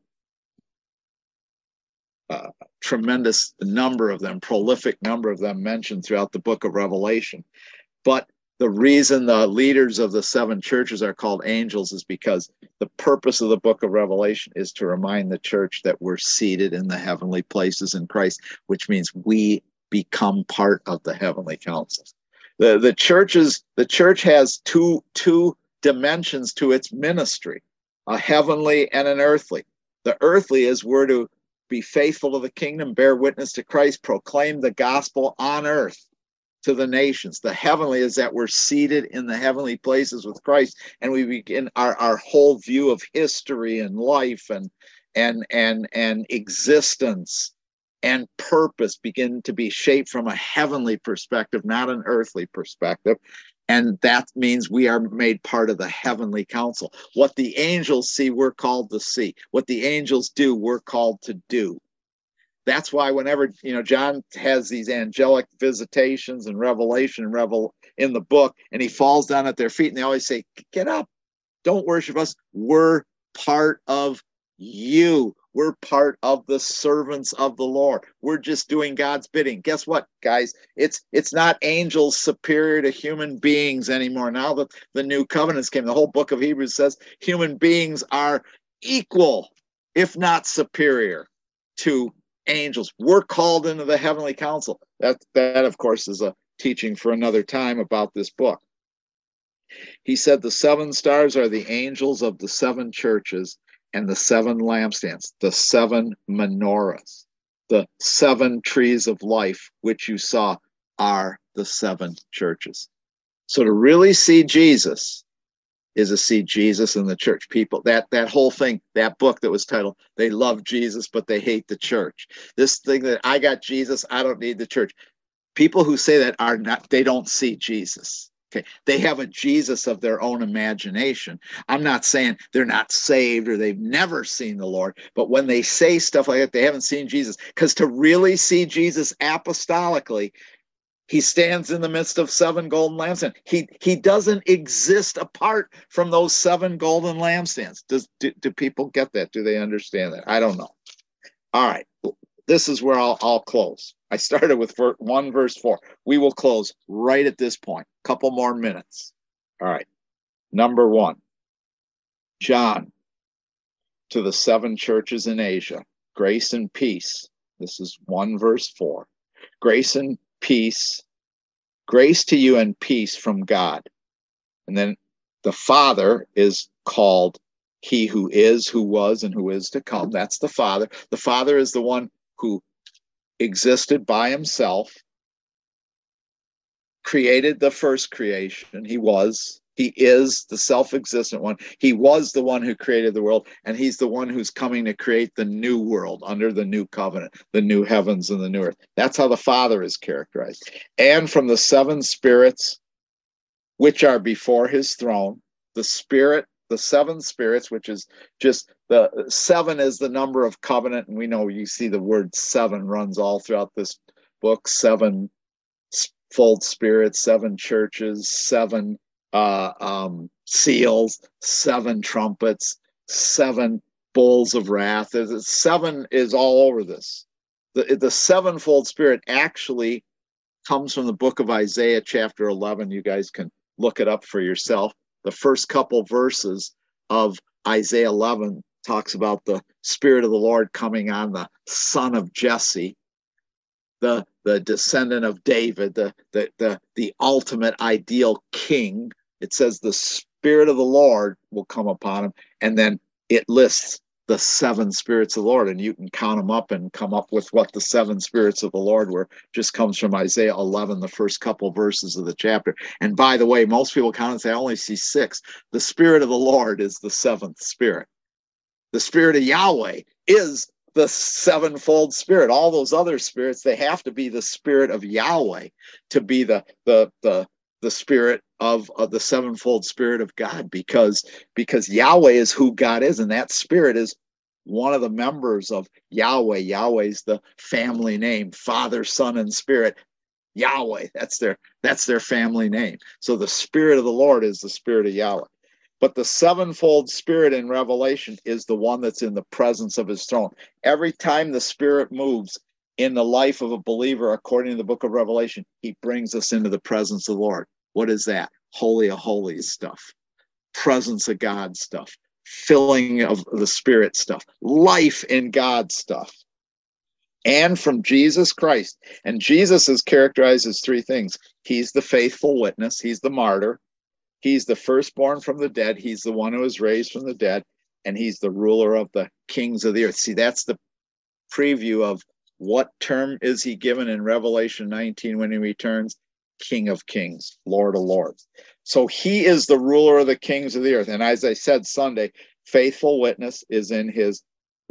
uh, tremendous number of them, prolific number of them mentioned throughout the book of Revelation. But the reason the leaders of the seven churches are called angels is because the purpose of the book of Revelation is to remind the church that we're seated in the heavenly places in Christ, which means we become part of the heavenly council. The, the churches, the church has two, two dimensions to its ministry, a heavenly and an earthly. The earthly is we're to be faithful to the kingdom, bear witness to Christ, proclaim the gospel on earth to the nations. The heavenly is that we're seated in the heavenly places with Christ, and we begin our, our whole view of history and life and and and and existence and purpose begin to be shaped from a heavenly perspective, not an earthly perspective. And that means we are made part of the heavenly council. What the angels see, we're called to see. What the angels do, we're called to do. That's why whenever, you know, John has these angelic visitations and revelation and revel in the book, and he falls down at their feet, and they always say, get up, don't worship us. We're part of you. We're part of the servants of the Lord. We're just doing God's bidding. Guess what, guys? It's it's not angels superior to human beings anymore. Now that the new covenants came, the whole book of Hebrews says human beings are equal, if not superior, to angels. We're called into the heavenly council. That, that, of course, is a teaching for another time about this book. He said the seven stars are the angels of the seven churches, and the seven lampstands, the seven menorahs, the seven trees of life, which you saw are the seven churches. So to really see Jesus is to see Jesus in the church. People, that that whole thing, that book that was titled, They Love Jesus, but They Hate the Church. This thing that I got Jesus, I don't need the church. People who say that are not, they don't see Jesus. Okay. They have a Jesus of their own imagination. I'm not saying they're not saved or they've never seen the Lord, but when they say stuff like that, they haven't seen Jesus. Because to really see Jesus apostolically, he stands in the midst of seven golden lampstands. He he doesn't exist apart from those seven golden lampstands. Does do, do people get that? Do they understand that? I don't know. All right. This is where I'll, I'll close. I started with one verse four. We will close right at this point. Couple more minutes. All right. Number one, John, to the seven churches in Asia, grace and peace. This is one verse four. Grace and peace, grace to you and peace from God. And then the Father is called He who is, who was, and who is to come. That's the Father. The Father is the one who existed by himself, created the first creation. He was, he is the self-existent one. He was the one who created the world, and he's the one who's coming to create the new world under the new covenant, the new heavens and the new earth. That's how the Father is characterized. And from the seven spirits which are before his throne, the Spirit, the seven spirits, which is just the seven is the number of covenant. And we know you see the word seven runs all throughout this book, seven fold spirits, seven churches, seven uh, um, seals, seven trumpets, seven bowls of wrath. Seven is all over this. The, the sevenfold spirit actually comes from the book of Isaiah, chapter eleven. You guys can look it up for yourself. The first couple verses of Isaiah eleven talks about the Spirit of the Lord coming on the son of Jesse, the, the descendant of David, the, the, the, the ultimate ideal king. It says the Spirit of the Lord will come upon him, and then it lists the seven spirits of the Lord, and you can count them up and come up with what the seven spirits of the Lord were. Just comes from Isaiah eleven, the first couple verses of the chapter. And by the way, most people count and say, I only see six. The Spirit of the Lord is the seventh spirit. The Spirit of Yahweh is the sevenfold spirit. All those other spirits, they have to be the Spirit of Yahweh to be the the the the spirit of, of the sevenfold spirit of God, because because Yahweh is who God is, and that spirit is one of the members of Yahweh. Yahweh's the family name, Father, Son, and Spirit. Yahweh, that's their that's their family name. So the Spirit of the Lord is the Spirit of Yahweh. But the sevenfold spirit in Revelation is the one that's in the presence of his throne. Every time the Spirit moves in the life of a believer, according to the book of Revelation, he brings us into the presence of the Lord. What is that? Holy of holies stuff, presence of God stuff, filling of the Spirit stuff, life in God stuff. And from Jesus Christ. And Jesus is characterized as three things. He's the faithful witness. He's the martyr. He's the firstborn from the dead. He's the one who was raised from the dead. And he's the ruler of the kings of the earth. See, that's the preview of what term is he given in Revelation nineteen when he returns? King of kings, Lord of lords. So he is the ruler of the kings of the earth. And as I said Sunday, faithful witness is in his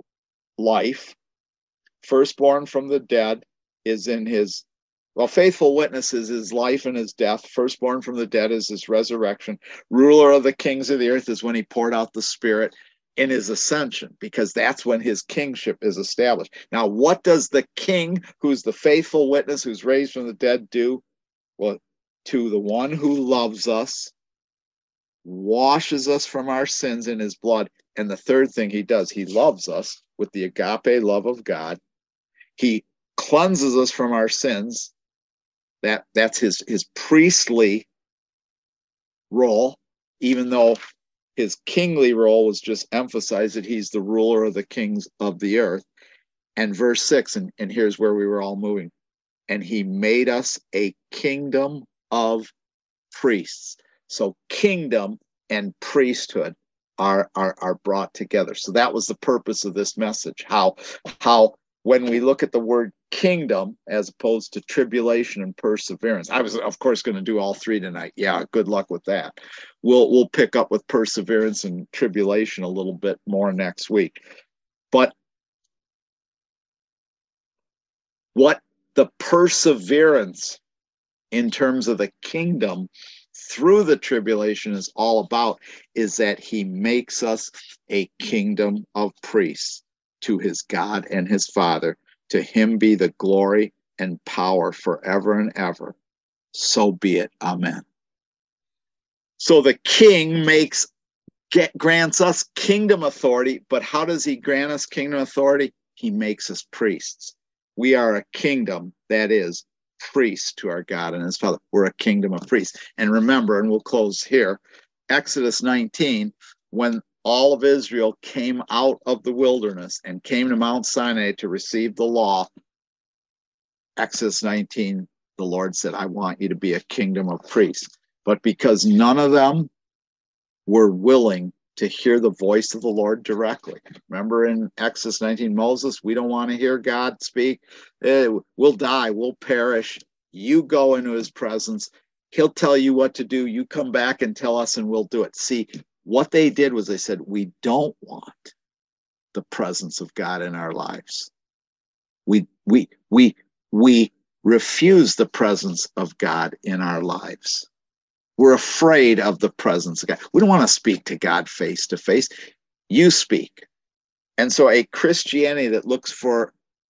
life. Firstborn from the dead is in his, well, faithful witness is his life and his death. Firstborn from the dead is his resurrection. Ruler of the kings of the earth is when he poured out the Spirit in his ascension, because that's when his kingship is established. Now, what does the king, who's the faithful witness, who's raised from the dead, do? Well, to the one who loves us, washes us from our sins in his blood. And the third thing he does, he loves us with the agape love of God. He cleanses us from our sins. That, that's his, his priestly role, even though his kingly role was just emphasized that he's the ruler of the kings of the earth. And verse six, and, and here's where we were all moving. And he made us a kingdom of priests. So kingdom and priesthood are, are, are brought together. So that was the purpose of this message. How, how when we look at the word kingdom as opposed to tribulation and perseverance, I was, of course, going to do all three tonight. Yeah, good luck with that. We'll, we'll pick up with perseverance and tribulation a little bit more next week. But what the perseverance in terms of the kingdom through the tribulation is all about is that he makes us a kingdom of priests to his God and his Father. To him be the glory and power forever and ever. So be it. Amen. So the king makes get, grants us kingdom authority, but how does he grant us kingdom authority? He makes us priests. We are a kingdom that is priests to our God and his Father. We're a kingdom of priests. And remember, and we'll close here, Exodus nineteen, when all of Israel came out of the wilderness and came to Mount Sinai to receive the law, Exodus nineteen, the Lord said, I want you to be a kingdom of priests. But because none of them were willing to hear the voice of the Lord directly. Remember in Exodus nineteen, Moses, we don't want to hear God speak. Eh, we'll die, we'll perish. You go into his presence. He'll tell you what to do. You come back and tell us and we'll do it. See, what they did was they said, we don't want the presence of God in our lives. We, we, we, we refuse the presence of God in our lives. We're afraid of the presence of God. We don't want to speak to God face to face. You speak. And so a Christianity that looks for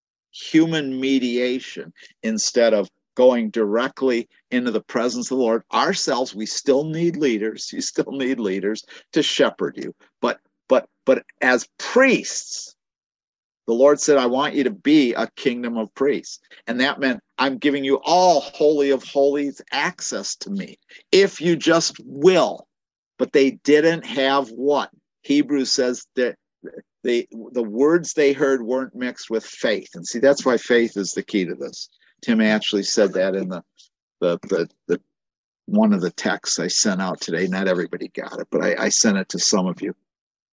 human mediation instead of going directly into the presence of the Lord, ourselves, we still need leaders. You still need leaders to shepherd you. But, but, but as priests, the Lord said, I want you to be a kingdom of priests. And that meant I'm giving you all holy of holies access to me, if you just will. But they didn't have what? Hebrews says that they, the words they heard weren't mixed with faith. And see, that's why faith is the key to this. Tim actually said that in the, the, the, the one of the texts I sent out today. Not everybody got it, but I, I sent it to some of you.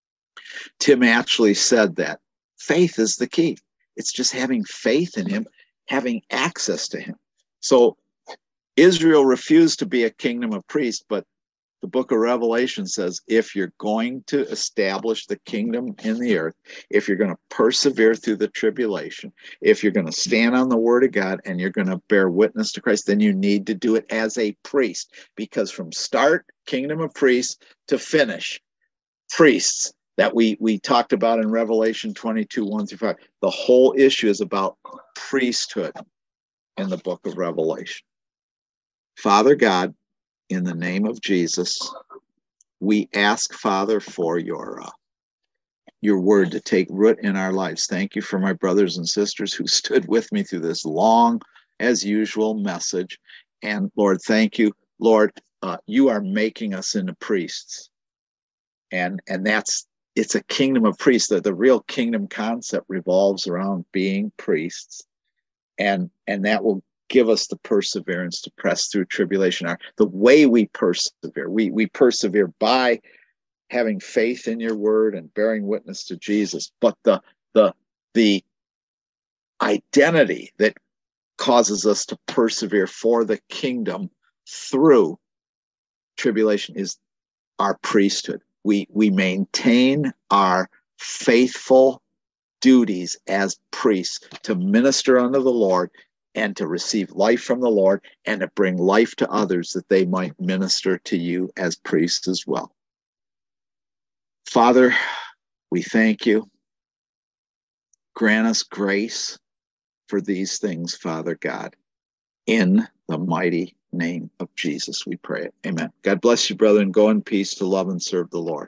Tim actually said that faith is the key. It's just having faith in him, having access to him. So Israel refused to be a kingdom of priests, but the book of Revelation says, if you're going to establish the kingdom in the earth, if you're going to persevere through the tribulation, if you're going to stand on the word of God and you're going to bear witness to Christ, then you need to do it as a priest, because from start, kingdom of priests, to finish, priests. That we, we talked about in Revelation twenty-two, one through five. The whole issue is about priesthood in the book of Revelation. Father God, in the name of Jesus, we ask, Father, for your, uh, your word to take root in our lives. Thank you for my brothers and sisters who stood with me through this long, as usual, message. And Lord, thank you. Lord, uh, you are making us into priests. And, and that's It's a kingdom of priests. That the real kingdom concept revolves around being priests, and and that will give us the perseverance to press through tribulation. Our, the way we persevere, we we persevere by having faith in your word and bearing witness to Jesus. But the the the identity that causes us to persevere for the kingdom through tribulation is our priesthood. We, we maintain our faithful duties as priests to minister unto the Lord and to receive life from the Lord and to bring life to others that they might minister to you as priests as well. Father, we thank you. Grant us grace for these things, Father God. In the mighty name of Jesus, we pray it. Amen. God bless you, brother, and go in peace to love and serve the Lord.